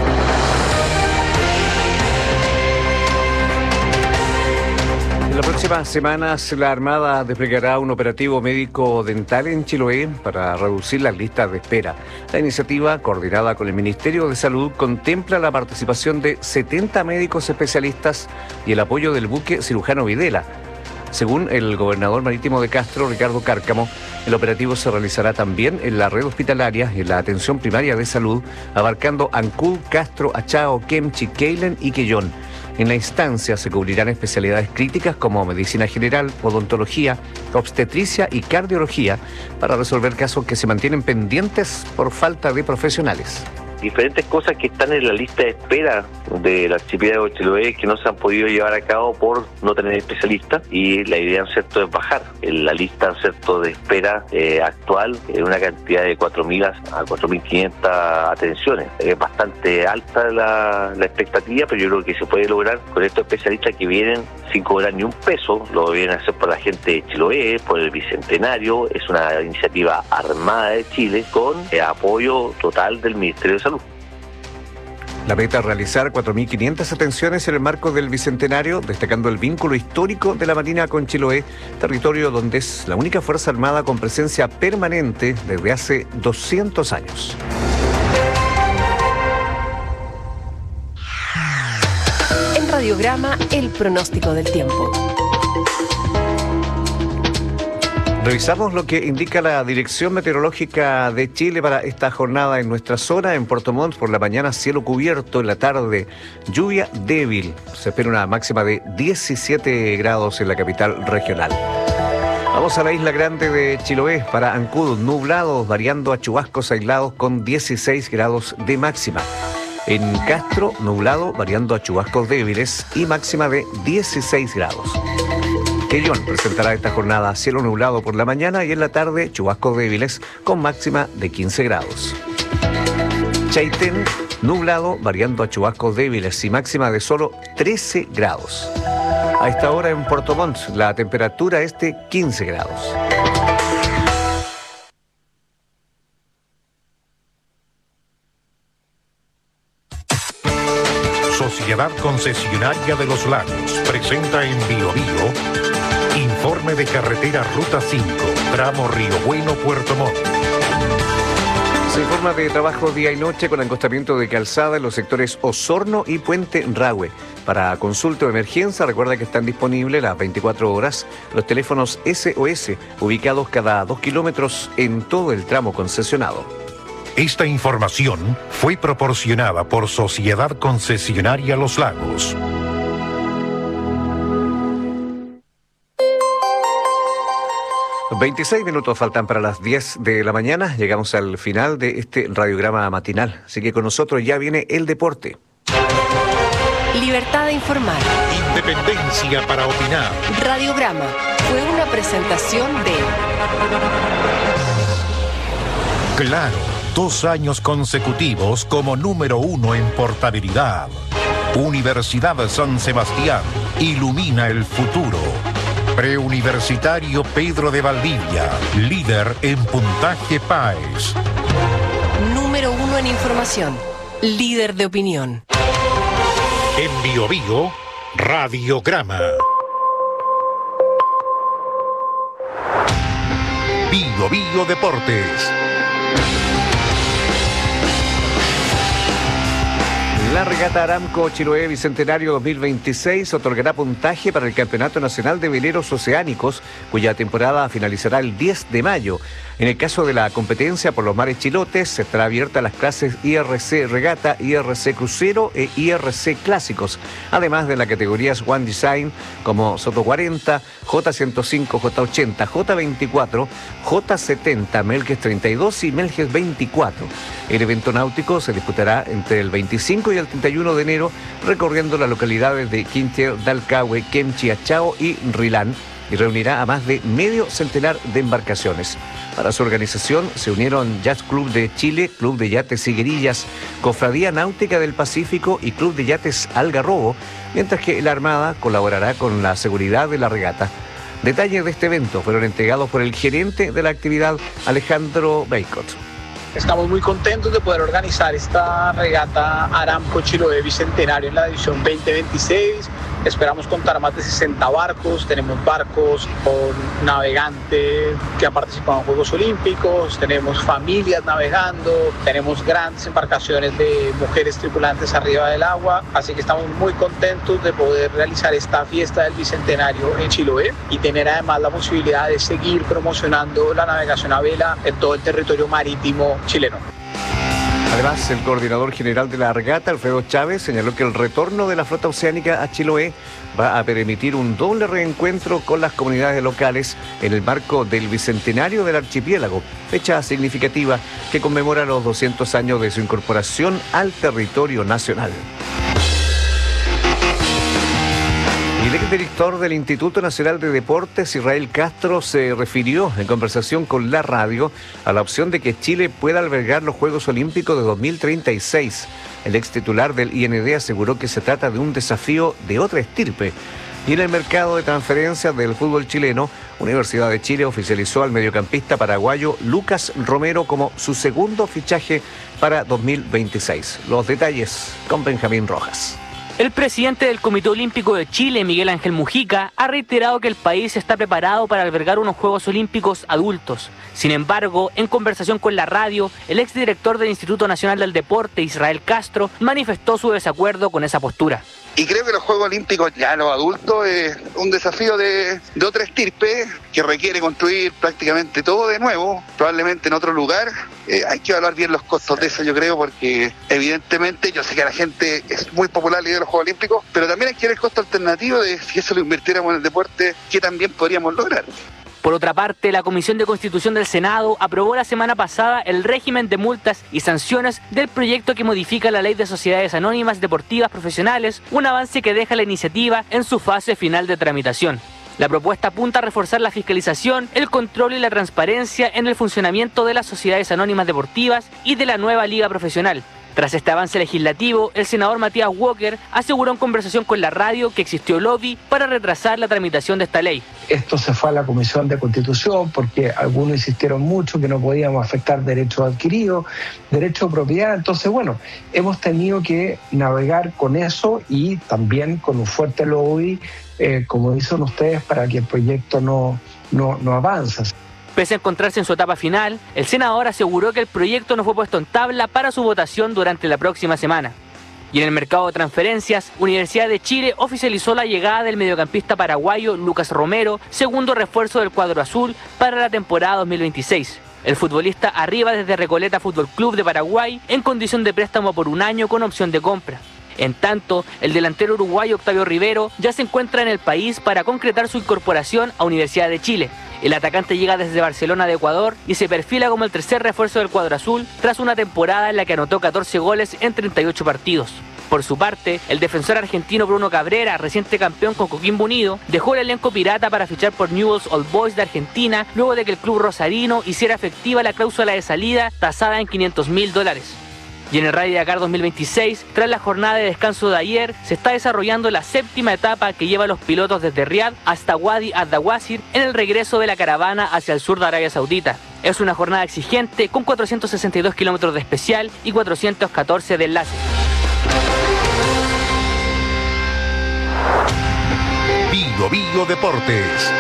En las próximas semanas la Armada desplegará un operativo médico-dental en Chiloé para reducir las listas de espera. La iniciativa, coordinada con el Ministerio de Salud, contempla la participación de setenta médicos especialistas y el apoyo del buque cirujano Videla. Según el gobernador marítimo de Castro, Ricardo Cárcamo, el operativo se realizará también en la red hospitalaria y en la atención primaria de salud, abarcando Ancud, Castro, Achao, Kemchi, Keilen y Quellón. En la instancia se cubrirán especialidades críticas como medicina general, odontología, obstetricia y cardiología para resolver casos que se mantienen pendientes por falta de profesionales. Diferentes cosas que están en la lista de espera del archipiélago de Chiloé que no se han podido llevar a cabo por no tener especialistas, y la idea, ¿cierto?, es bajar en la lista, ¿cierto?, de espera eh, actual en una cantidad de cuatro mil a cuatro mil quinientas atenciones. Es bastante alta la, la expectativa, pero yo creo que se puede lograr con estos especialistas que vienen sin cobrar ni un peso. Lo vienen a hacer por la gente de Chiloé, por el Bicentenario. Es una iniciativa armada de Chile con eh, apoyo total del Ministerio de Salud. La meta es realizar cuatro mil quinientas atenciones en el marco del Bicentenario, destacando el vínculo histórico de la Marina con Chiloé, territorio donde es la única Fuerza Armada con presencia permanente desde hace doscientos años. En Radiograma, el pronóstico del tiempo. Revisamos lo que indica la Dirección Meteorológica de Chile para esta jornada en nuestra zona. En Puerto Montt, por la mañana cielo cubierto, en la tarde lluvia débil. Se espera una máxima de diecisiete grados en la capital regional. Vamos a la isla grande de Chiloé. Para Ancud, nublado, variando a chubascos aislados con dieciséis grados de máxima. En Castro, nublado, variando a chubascos débiles y máxima de dieciséis grados. Quellón presentará esta jornada cielo nublado por la mañana y en la tarde chubascos débiles con máxima de quince grados. Chaitén, nublado, variando a chubascos débiles y máxima de solo trece grados. A esta hora en Puerto Montt la temperatura es de quince grados. Sociedad Concesionaria de los Lagos presenta en Bio Bio informe de carretera Ruta cinco, tramo Río Bueno, Puerto Montt. Se informa de trabajo día y noche con acostamiento de calzada en los sectores Osorno y Puente Rahue. Para consulta o emergencia, recuerda que están disponibles las veinticuatro horas los teléfonos S O S, ubicados cada dos kilómetros en todo el tramo concesionado. Esta información fue proporcionada por Sociedad Concesionaria Los Lagos. veintiséis minutos faltan para las diez de la mañana. Llegamos al final de este radiograma matinal. Así que con nosotros ya viene el deporte. Libertad de informar. Independencia para opinar. Radiograma fue una presentación de... Claro, dos años consecutivos como número uno en portabilidad. Universidad San Sebastián ilumina el futuro. Preuniversitario Pedro de Valdivia, líder en puntaje P A E S. Número uno en información, líder de opinión. En Bio Bio, Radiograma. Bio Bio Deportes. La regata Aramco Chiloé Bicentenario dos mil veintiséis otorgará puntaje para el Campeonato Nacional de Veleros Oceánicos, cuya temporada finalizará el diez de mayo. En el caso de la competencia por los mares chilotes, estará abierta las clases I R C Regata, I R C Crucero e I R C Clásicos, además de las categorías One Design como Soto cuarenta, J ciento cinco, J ochenta, J veinticuatro, J setenta, Melges treinta y dos y Melges veinticuatro. El evento náutico se disputará entre el veinticinco y el treinta y uno de enero, recorriendo las localidades de Quintier, Dalcahue, Kemchi, Achao y Rilán, y reunirá a más de medio centenar de embarcaciones. Para su organización se unieron Yacht Club de Chile, Club de Yates Higuerillas, Cofradía Náutica del Pacífico y Club de Yates Algarrobo, mientras que la Armada colaborará con la seguridad de la regata. Detalles de este evento fueron entregados por el gerente de la actividad, Alejandro Beicot. Estamos muy contentos de poder organizar esta regata Aramco Chiloé Bicentenario en la edición veinte veintiséis. Esperamos contar más de sesenta barcos. Tenemos barcos con navegantes que han participado en Juegos Olímpicos, tenemos familias navegando, tenemos grandes embarcaciones de mujeres tripulantes arriba del agua. Así que estamos muy contentos de poder realizar esta fiesta del Bicentenario en Chiloé y tener además la posibilidad de seguir promocionando la navegación a vela en todo el territorio marítimo chileno. Además, el coordinador general de la regata, Alfredo Chávez, señaló que el retorno de la flota oceánica a Chiloé va a permitir un doble reencuentro con las comunidades locales en el marco del Bicentenario del Archipiélago, fecha significativa que conmemora los doscientos años de su incorporación al territorio nacional. El exdirector del Instituto Nacional de Deportes, Israel Castro, se refirió en conversación con la radio a la opción de que Chile pueda albergar los Juegos Olímpicos de dos mil treinta y seis. El ex titular del I N D aseguró que se trata de un desafío de otra estirpe. Y en el mercado de transferencias del fútbol chileno, Universidad de Chile oficializó al mediocampista paraguayo Lucas Romero como su segundo fichaje para dos mil veintiséis. Los detalles con Benjamín Rojas. El presidente del Comité Olímpico de Chile, Miguel Ángel Mujica, ha reiterado que el país está preparado para albergar unos Juegos Olímpicos adultos. Sin embargo, en conversación con la radio, el exdirector del Instituto Nacional del Deporte, Israel Castro, manifestó su desacuerdo con esa postura. Y creo que los Juegos Olímpicos ya los adultos es un desafío de, de otra estirpe que requiere construir prácticamente todo de nuevo, probablemente en otro lugar. Eh, hay que evaluar bien los costos de eso, yo creo, porque evidentemente yo sé que a la gente es muy popular la idea de los Juegos Olímpicos, pero también hay que ver el costo alternativo de si eso lo invirtiéramos en el deporte, que también podríamos lograr. Por otra parte, la Comisión de Constitución del Senado aprobó la semana pasada el régimen de multas y sanciones del proyecto que modifica la Ley de Sociedades Anónimas Deportivas Profesionales, un avance que deja la iniciativa en su fase final de tramitación. La propuesta apunta a reforzar la fiscalización, el control y la transparencia en el funcionamiento de las sociedades anónimas deportivas y de la nueva liga profesional. Tras este avance legislativo, el senador Matías Walker aseguró en conversación con la radio que existió lobby para retrasar la tramitación de esta ley. Esto se fue a la Comisión de Constitución porque algunos insistieron mucho que no podíamos afectar derechos adquiridos, derecho de propiedad. Entonces, bueno, hemos tenido que navegar con eso y también con un fuerte lobby, eh, como dicen ustedes, para que el proyecto no, no, no avance. Pese a encontrarse en su etapa final, el senador aseguró que el proyecto no fue puesto en tabla para su votación durante la próxima semana. Y en el mercado de transferencias, Universidad de Chile oficializó la llegada del mediocampista paraguayo Lucas Romero, segundo refuerzo del cuadro azul para la temporada dos mil veintiséis. El futbolista arriba desde Recoleta Fútbol Club de Paraguay en condición de préstamo por un año con opción de compra. En tanto, el delantero uruguayo Octavio Rivero ya se encuentra en el país para concretar su incorporación a Universidad de Chile. El atacante llega desde Barcelona de Ecuador y se perfila como el tercer refuerzo del cuadro azul tras una temporada en la que anotó catorce goles en treinta y ocho partidos. Por su parte, el defensor argentino Bruno Cabrera, reciente campeón con Coquimbo Unido, dejó el elenco pirata para fichar por Newell's Old Boys de Argentina luego de que el club rosarino hiciera efectiva la cláusula de salida tasada en quinientos mil dólares. Y en el Rally Dakar dos mil veintiséis, tras la jornada de descanso de ayer, se está desarrollando la séptima etapa que lleva a los pilotos desde Riad hasta Wadi ad-Dawasir en el regreso de la caravana hacia el sur de Arabia Saudita. Es una jornada exigente con cuatrocientos sesenta y dos kilómetros de especial y cuatrocientos catorce de enlace. Bio Bio Deportes.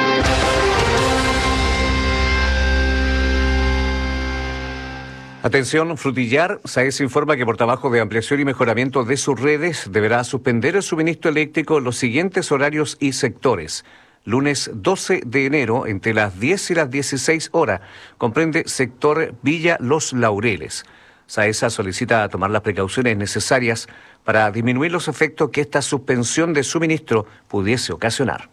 Atención, Frutillar. SAES informa que por trabajo de ampliación y mejoramiento de sus redes deberá suspender el suministro eléctrico en los siguientes horarios y sectores. Lunes doce de enero, entre las diez y las dieciséis horas, comprende sector Villa Los Laureles. SAESA solicita tomar las precauciones necesarias para disminuir los efectos que esta suspensión de suministro pudiese ocasionar.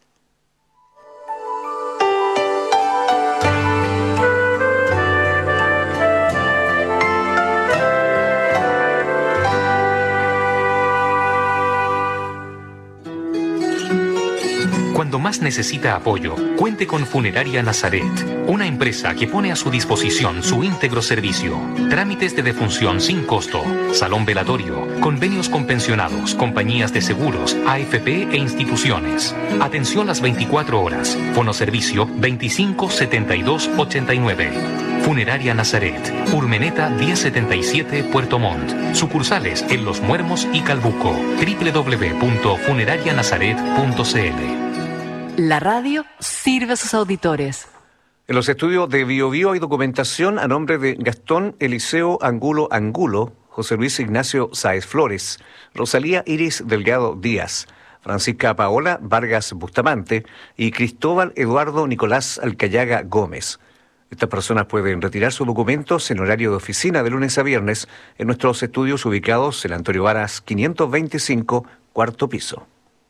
Cuando más necesita apoyo, cuente con Funeraria Nazaret, una empresa que pone a su disposición su íntegro servicio. Trámites de defunción sin costo, salón velatorio, convenios con pensionados, compañías de seguros, A F P e instituciones. Atención las veinticuatro horas. Fonoservicio veinticinco setenta y dos ochenta y nueve. Funeraria Nazaret, Urmeneta diez setenta y siete, Puerto Montt. Sucursales en Los Muermos y Calbuco. doble u doble u doble u punto funeraria nazaret punto c l. La radio sirve a sus auditores. En los estudios de Bio Bio hay documentación a nombre de Gastón Eliseo Angulo Angulo, José Luis Ignacio Sáez Flores, Rosalía Iris Delgado Díaz, Francisca Paola Vargas Bustamante y Cristóbal Eduardo Nicolás Alcayaga Gómez. Estas personas pueden retirar sus documentos en horario de oficina de lunes a viernes en nuestros estudios ubicados en Antonio Varas quinientos veinticinco, cuarto piso.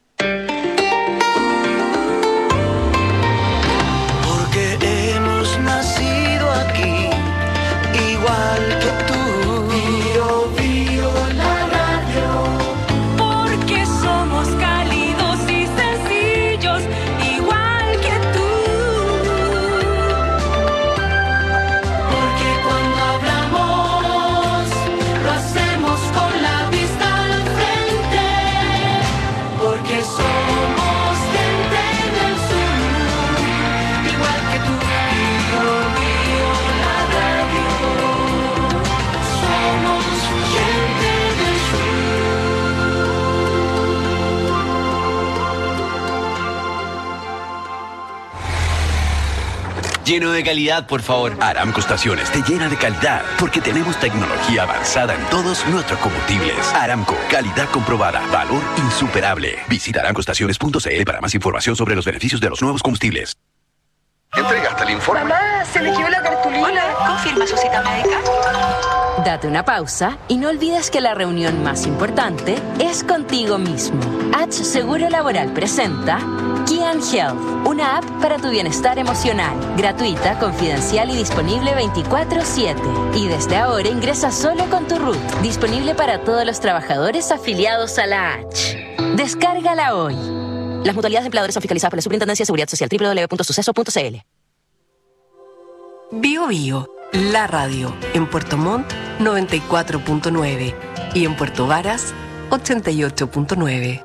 Igual que tú, Bio Bio la radio, porque somos cálidos y sencillos, igual que tú, porque cuando hablamos lo hacemos con la vista al frente, porque somos gente del sur, igual que tú, Bio Bio la radio. Lleno de calidad, por favor. Aramco Estaciones te llena de calidad porque tenemos tecnología avanzada en todos nuestros combustibles. Aramco, calidad comprobada, valor insuperable. Visita aramco estaciones punto c l para más información sobre los beneficios de los nuevos combustibles. ¿Entregaste el informe? Mamá, se me quedó la cartulina. Hola, ¿confirma su cita médica? Date una pausa y no olvides que la reunión más importante es contigo mismo. H Seguro Laboral presenta Kian Health, una app para tu bienestar emocional, gratuita, confidencial y disponible veinticuatro siete. Y desde ahora ingresa solo con tu R U T, disponible para todos los trabajadores afiliados a la H. Descárgala hoy. Las mutualidades de empleadores son fiscalizadas por la Superintendencia de Seguridad Social. doble u doble u doble u punto suceso punto c l. Bio Bio, la radio, en Puerto Montt noventa y cuatro punto nueve y en Puerto Varas ochenta y ocho punto nueve.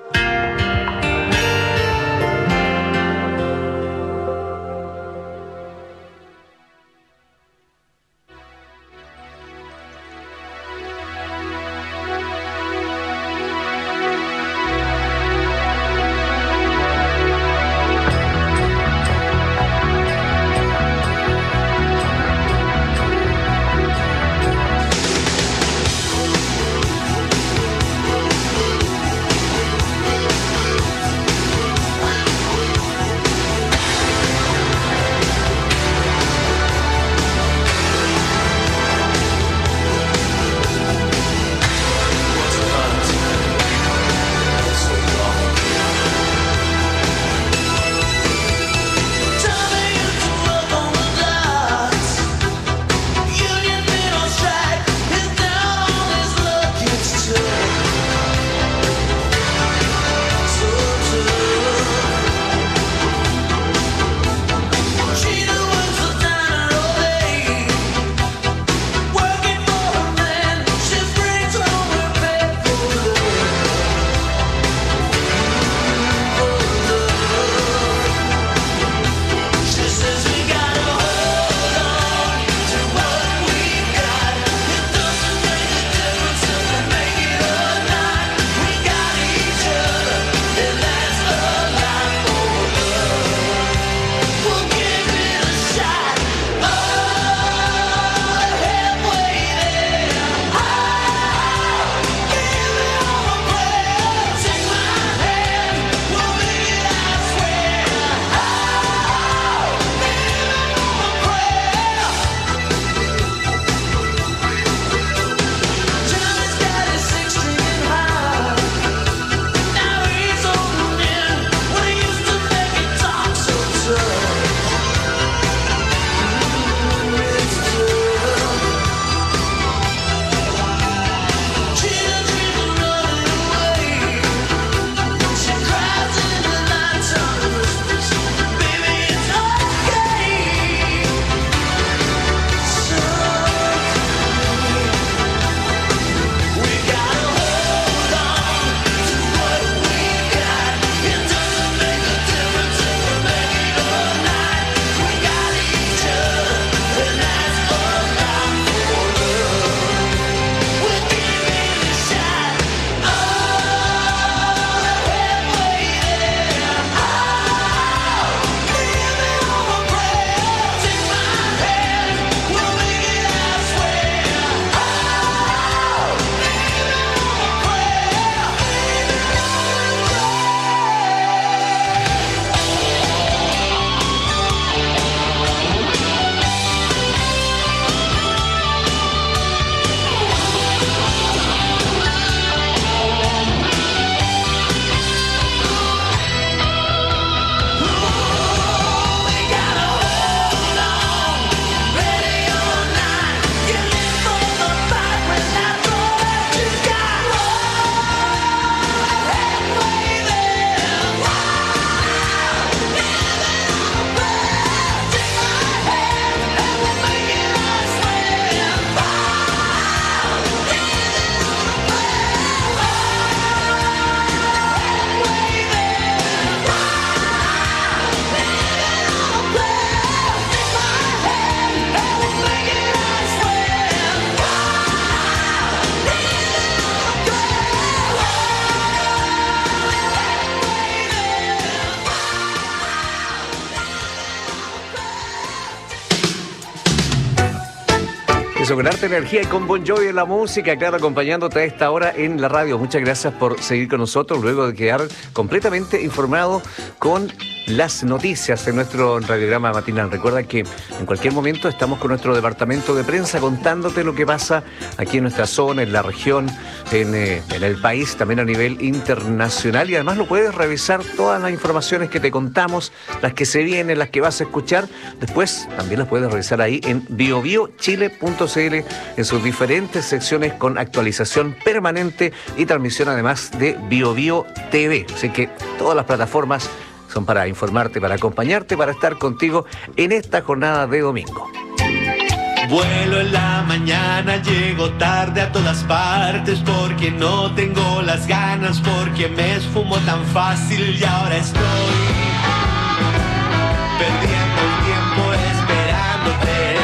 Eso, con harta energía y con Bon Jovi en la música, claro, acompañándote a esta hora en la radio. Muchas gracias por seguir con nosotros luego de quedar completamente informado con las noticias en nuestro radiograma matinal. Recuerda que en cualquier momento estamos con nuestro departamento de prensa contándote lo que pasa aquí en nuestra zona, en la región, en, eh, en el país, también a nivel internacional, y además lo puedes revisar todas las informaciones que te contamos, las que se vienen, las que vas a escuchar. Después también las puedes revisar ahí en bio bio chile punto c l en sus diferentes secciones con actualización permanente y transmisión además de Bio Bio T V. Así que todas las plataformas son para informarte, para acompañarte, para estar contigo en esta jornada de domingo. Vuelo en la mañana, llego tarde a todas partes porque no tengo las ganas, porque me esfumo tan fácil y ahora estoy perdiendo el tiempo esperándote.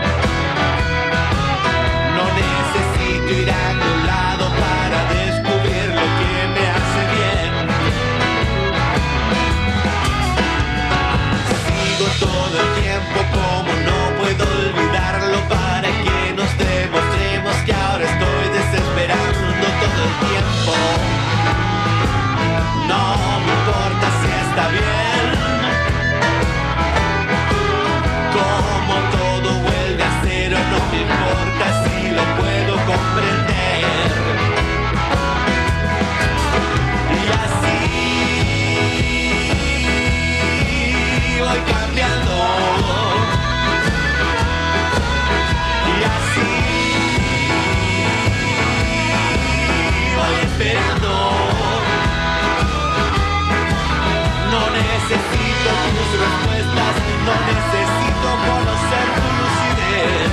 No necesito ir a ningún lado para descubrir lo que me hace bien. Sigo todo el tiempo como no puedo olvidarlo, para que nos demostremos que ahora estoy desesperando todo el tiempo. No me importa si está bien, como todo vuelve a cero, no me importa si lo puedo comprender. Y así voy cambiando. Y así voy esperando. No necesito tus respuestas, no necesito conocer tu lucidez.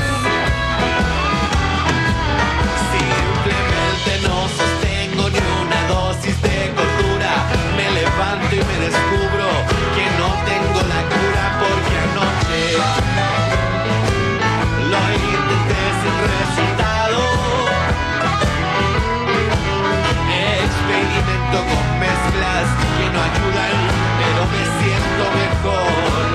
Simplemente no sostengo ni una dosis de cordura. Me levanto y me descubro que no tengo la cura, porque anoche lo intenté sin resultado. Experimento con mezclas que no ayudan, pero me siento mejor.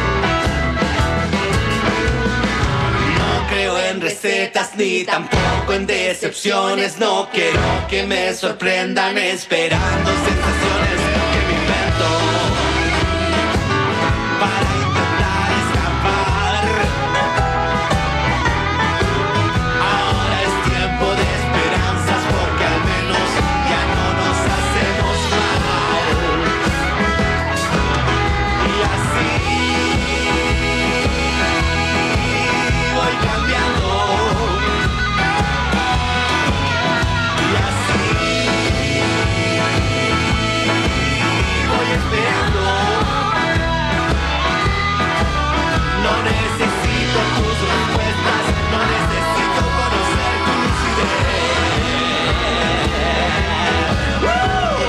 No creo en recetas ni tampoco en decepciones. No quiero que me sorprendan esperando sensaciones que me invento para intentar escapar. Ahora es tiempo de esperanzas, porque al menos ya no nos hacemos mal. Y así voy cambiando. Y así voy esperando. No necesito tus respuestas, no necesito conocer tu lucidez. ¡Woo!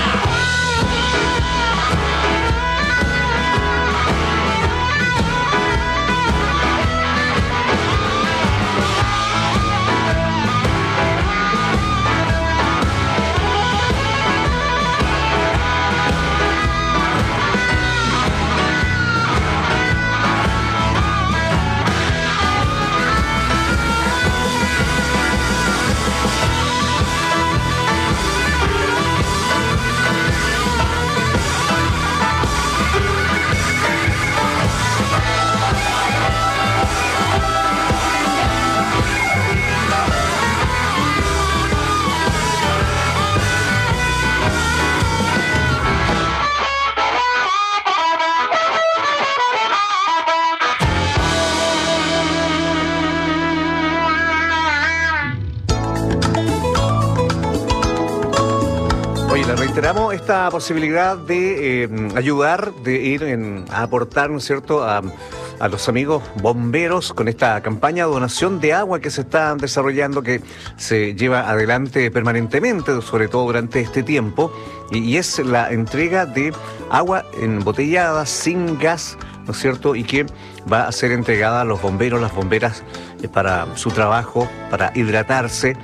Oye, le reiteramos esta posibilidad de eh, ayudar, de ir en, a aportar, ¿no es cierto?, a, a los amigos bomberos con esta campaña de donación de agua que se está desarrollando, que se lleva adelante permanentemente, sobre todo durante este tiempo, y, y es la entrega de agua embotellada, sin gas, ¿no es cierto?, y que va a ser entregada a los bomberos, las bomberas, eh, para su trabajo, para hidratarse,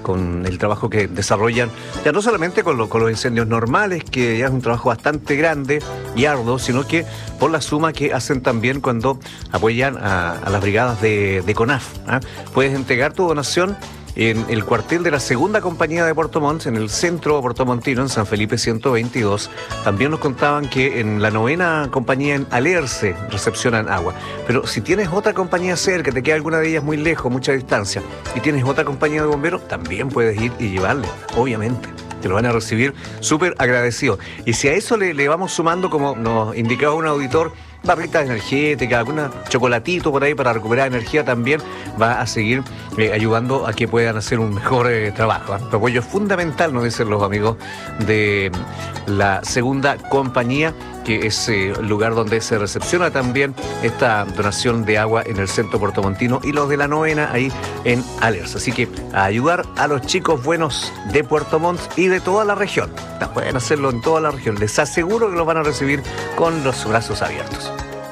con el trabajo que desarrollan, ya no solamente con, lo, con los incendios normales, que ya es un trabajo bastante grande y arduo, sino que por la suma que hacen también cuando apoyan a, a las brigadas de, de CONAF. ¿eh? Puedes entregar tu donación en el cuartel de la segunda compañía de Puerto Montt, en el centro puertomontino, en San Felipe ciento veintidós. También nos contaban que en la novena compañía en Alerce recepcionan agua. Pero si tienes otra compañía cerca, te queda alguna de ellas muy lejos, mucha distancia, y tienes otra compañía de bomberos, también puedes ir y llevarle, obviamente. Te lo van a recibir súper agradecido. Y si a eso le, le vamos sumando, como nos indicaba un auditor, barritas energéticas, alguna chocolatito por ahí para recuperar energía, también va a seguir eh, ayudando a que puedan hacer un mejor eh, trabajo. ¿eh? Tu apoyo es fundamental, nos dicen los amigos de la segunda compañía, que es el eh, lugar donde se recepciona también esta donación de agua en el centro puertomontino, y los de la novena ahí en Alerce. Así que a ayudar a los chicos buenos de Puerto Montt y de toda la región. Pueden hacerlo en toda la región. Les aseguro que los van a recibir con los brazos abiertos.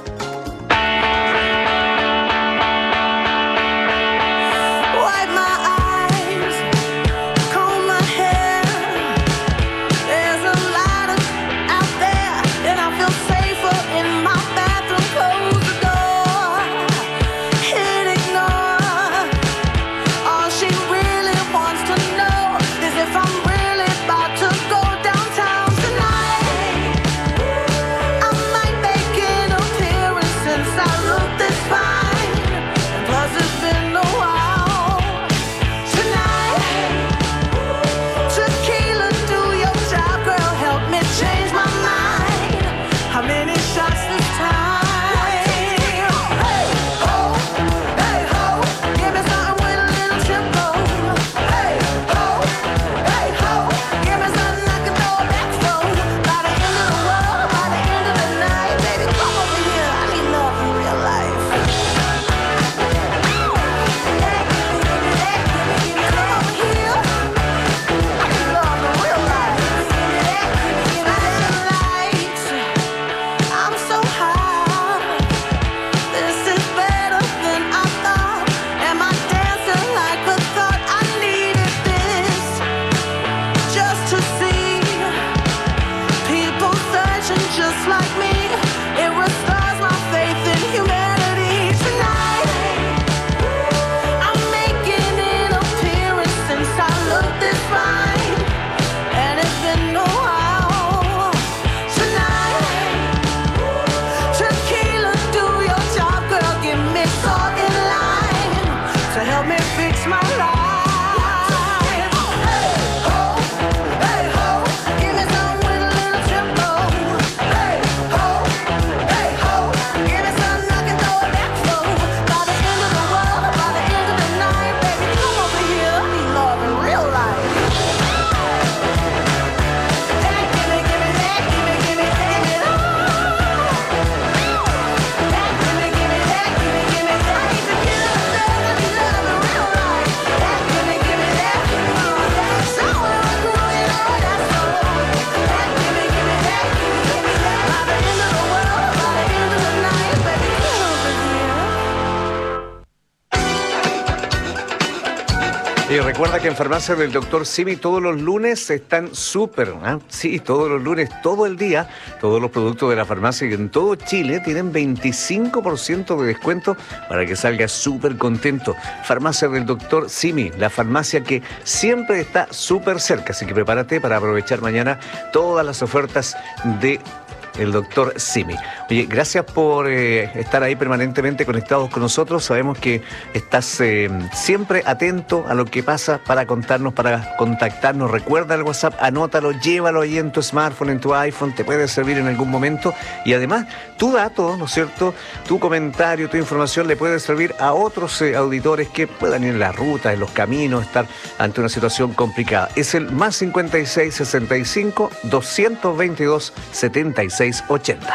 Y recuerda que en Farmacia del doctor Simi todos los lunes están súper, ¿eh? Sí, todos los lunes, todo el día, todos los productos de la farmacia en todo Chile tienen veinticinco por ciento de descuento para que salgas súper contento. Farmacia del doctor Simi, la farmacia que siempre está súper cerca, así que prepárate para aprovechar mañana todas las ofertas de el doctor Simi. Oye, gracias por eh, estar ahí permanentemente conectados con nosotros. Sabemos que estás eh, siempre atento a lo que pasa para contarnos, para contactarnos. Recuerda el WhatsApp, anótalo, llévalo ahí en tu smartphone, en tu iPhone, te puede servir en algún momento. Y además, tu dato, ¿no es cierto? Tu comentario, tu información le puede servir a otros eh, auditores que puedan ir en la ruta, en los caminos, estar ante una situación complicada. Es el más cincuenta y seis, sesenta y cinco, doscientos veintidós, setenta y seis ochenta.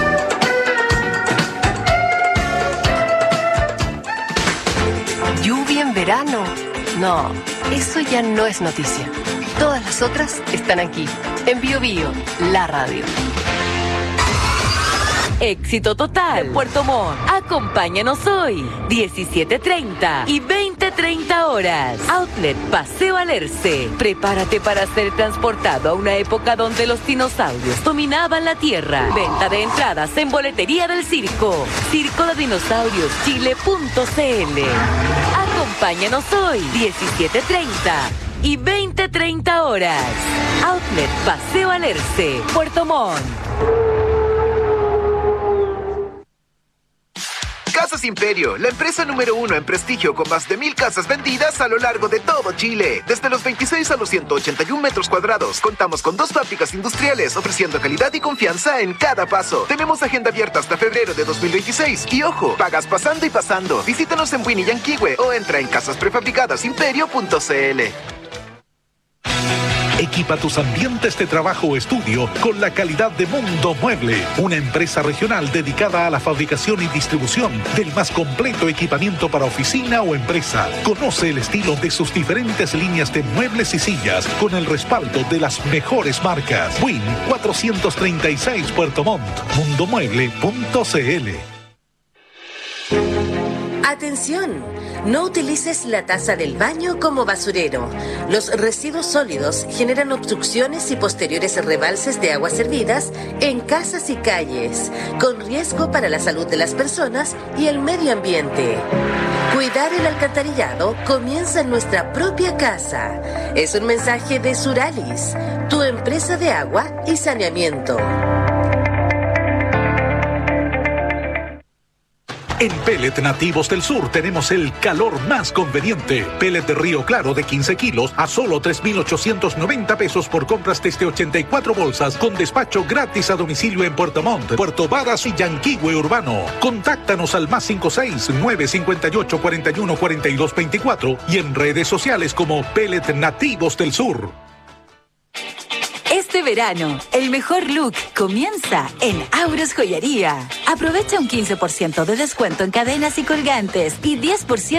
¿Lluvia en verano? No, eso ya no es noticia. Todas las otras están aquí, en Bio Bio, la radio. Éxito total. Puerto Montt. Acompáñanos hoy. diecisiete treinta y veinte treinta horas. Outlet Paseo Alerce. Prepárate para ser transportado a una época donde los dinosaurios dominaban la Tierra. Venta de entradas en boletería del circo. Circo de Dinosaurios Chile punto c l. Acompáñanos hoy. diecisiete treinta y veinte treinta horas. Outlet Paseo Alerce. Puerto Montt. Casas Imperio, la empresa número uno en prestigio con más de mil casas vendidas a lo largo de todo Chile. Desde los veintiséis a los ciento ochenta y uno metros cuadrados, contamos con dos fábricas industriales ofreciendo calidad y confianza en cada paso. Tenemos agenda abierta hasta febrero de dos mil veintiséis. Y ojo, pagas pasando y pasando. Visítanos en Winnie Yanquihue o entra en casas prefabricadas imperio punto c l. Equipa tus ambientes de trabajo o estudio con la calidad de Mundo Mueble, una empresa regional dedicada a la fabricación y distribución del más completo equipamiento para oficina o empresa. Conoce el estilo de sus diferentes líneas de muebles y sillas con el respaldo de las mejores marcas. Win cuatrocientos treinta y seis Puerto Montt, mundo mueble punto c l. Atención, no utilices la taza del baño como basurero. Los residuos sólidos generan obstrucciones y posteriores rebalses de aguas servidas en casas y calles, con riesgo para la salud de las personas y el medio ambiente. Cuidar el alcantarillado comienza en nuestra propia casa. Es un mensaje de Suralis, tu empresa de agua y saneamiento. En Pellet Nativos del Sur tenemos el calor más conveniente. Pellet de Río Claro de quince kilos a solo tres mil ochocientos noventa pesos por compras desde ochenta y cuatro bolsas con despacho gratis a domicilio en Puerto Montt, Puerto Varas y Yanquihue Urbano. Contáctanos al más cinco seis nueve cinco ocho cuatro uno cuatro dos dos cuatro y en redes sociales como Pellet Nativos del Sur. Este verano, el mejor look comienza en Auros Joyería. Aprovecha un quince por ciento de descuento en cadenas y colgantes y diez por ciento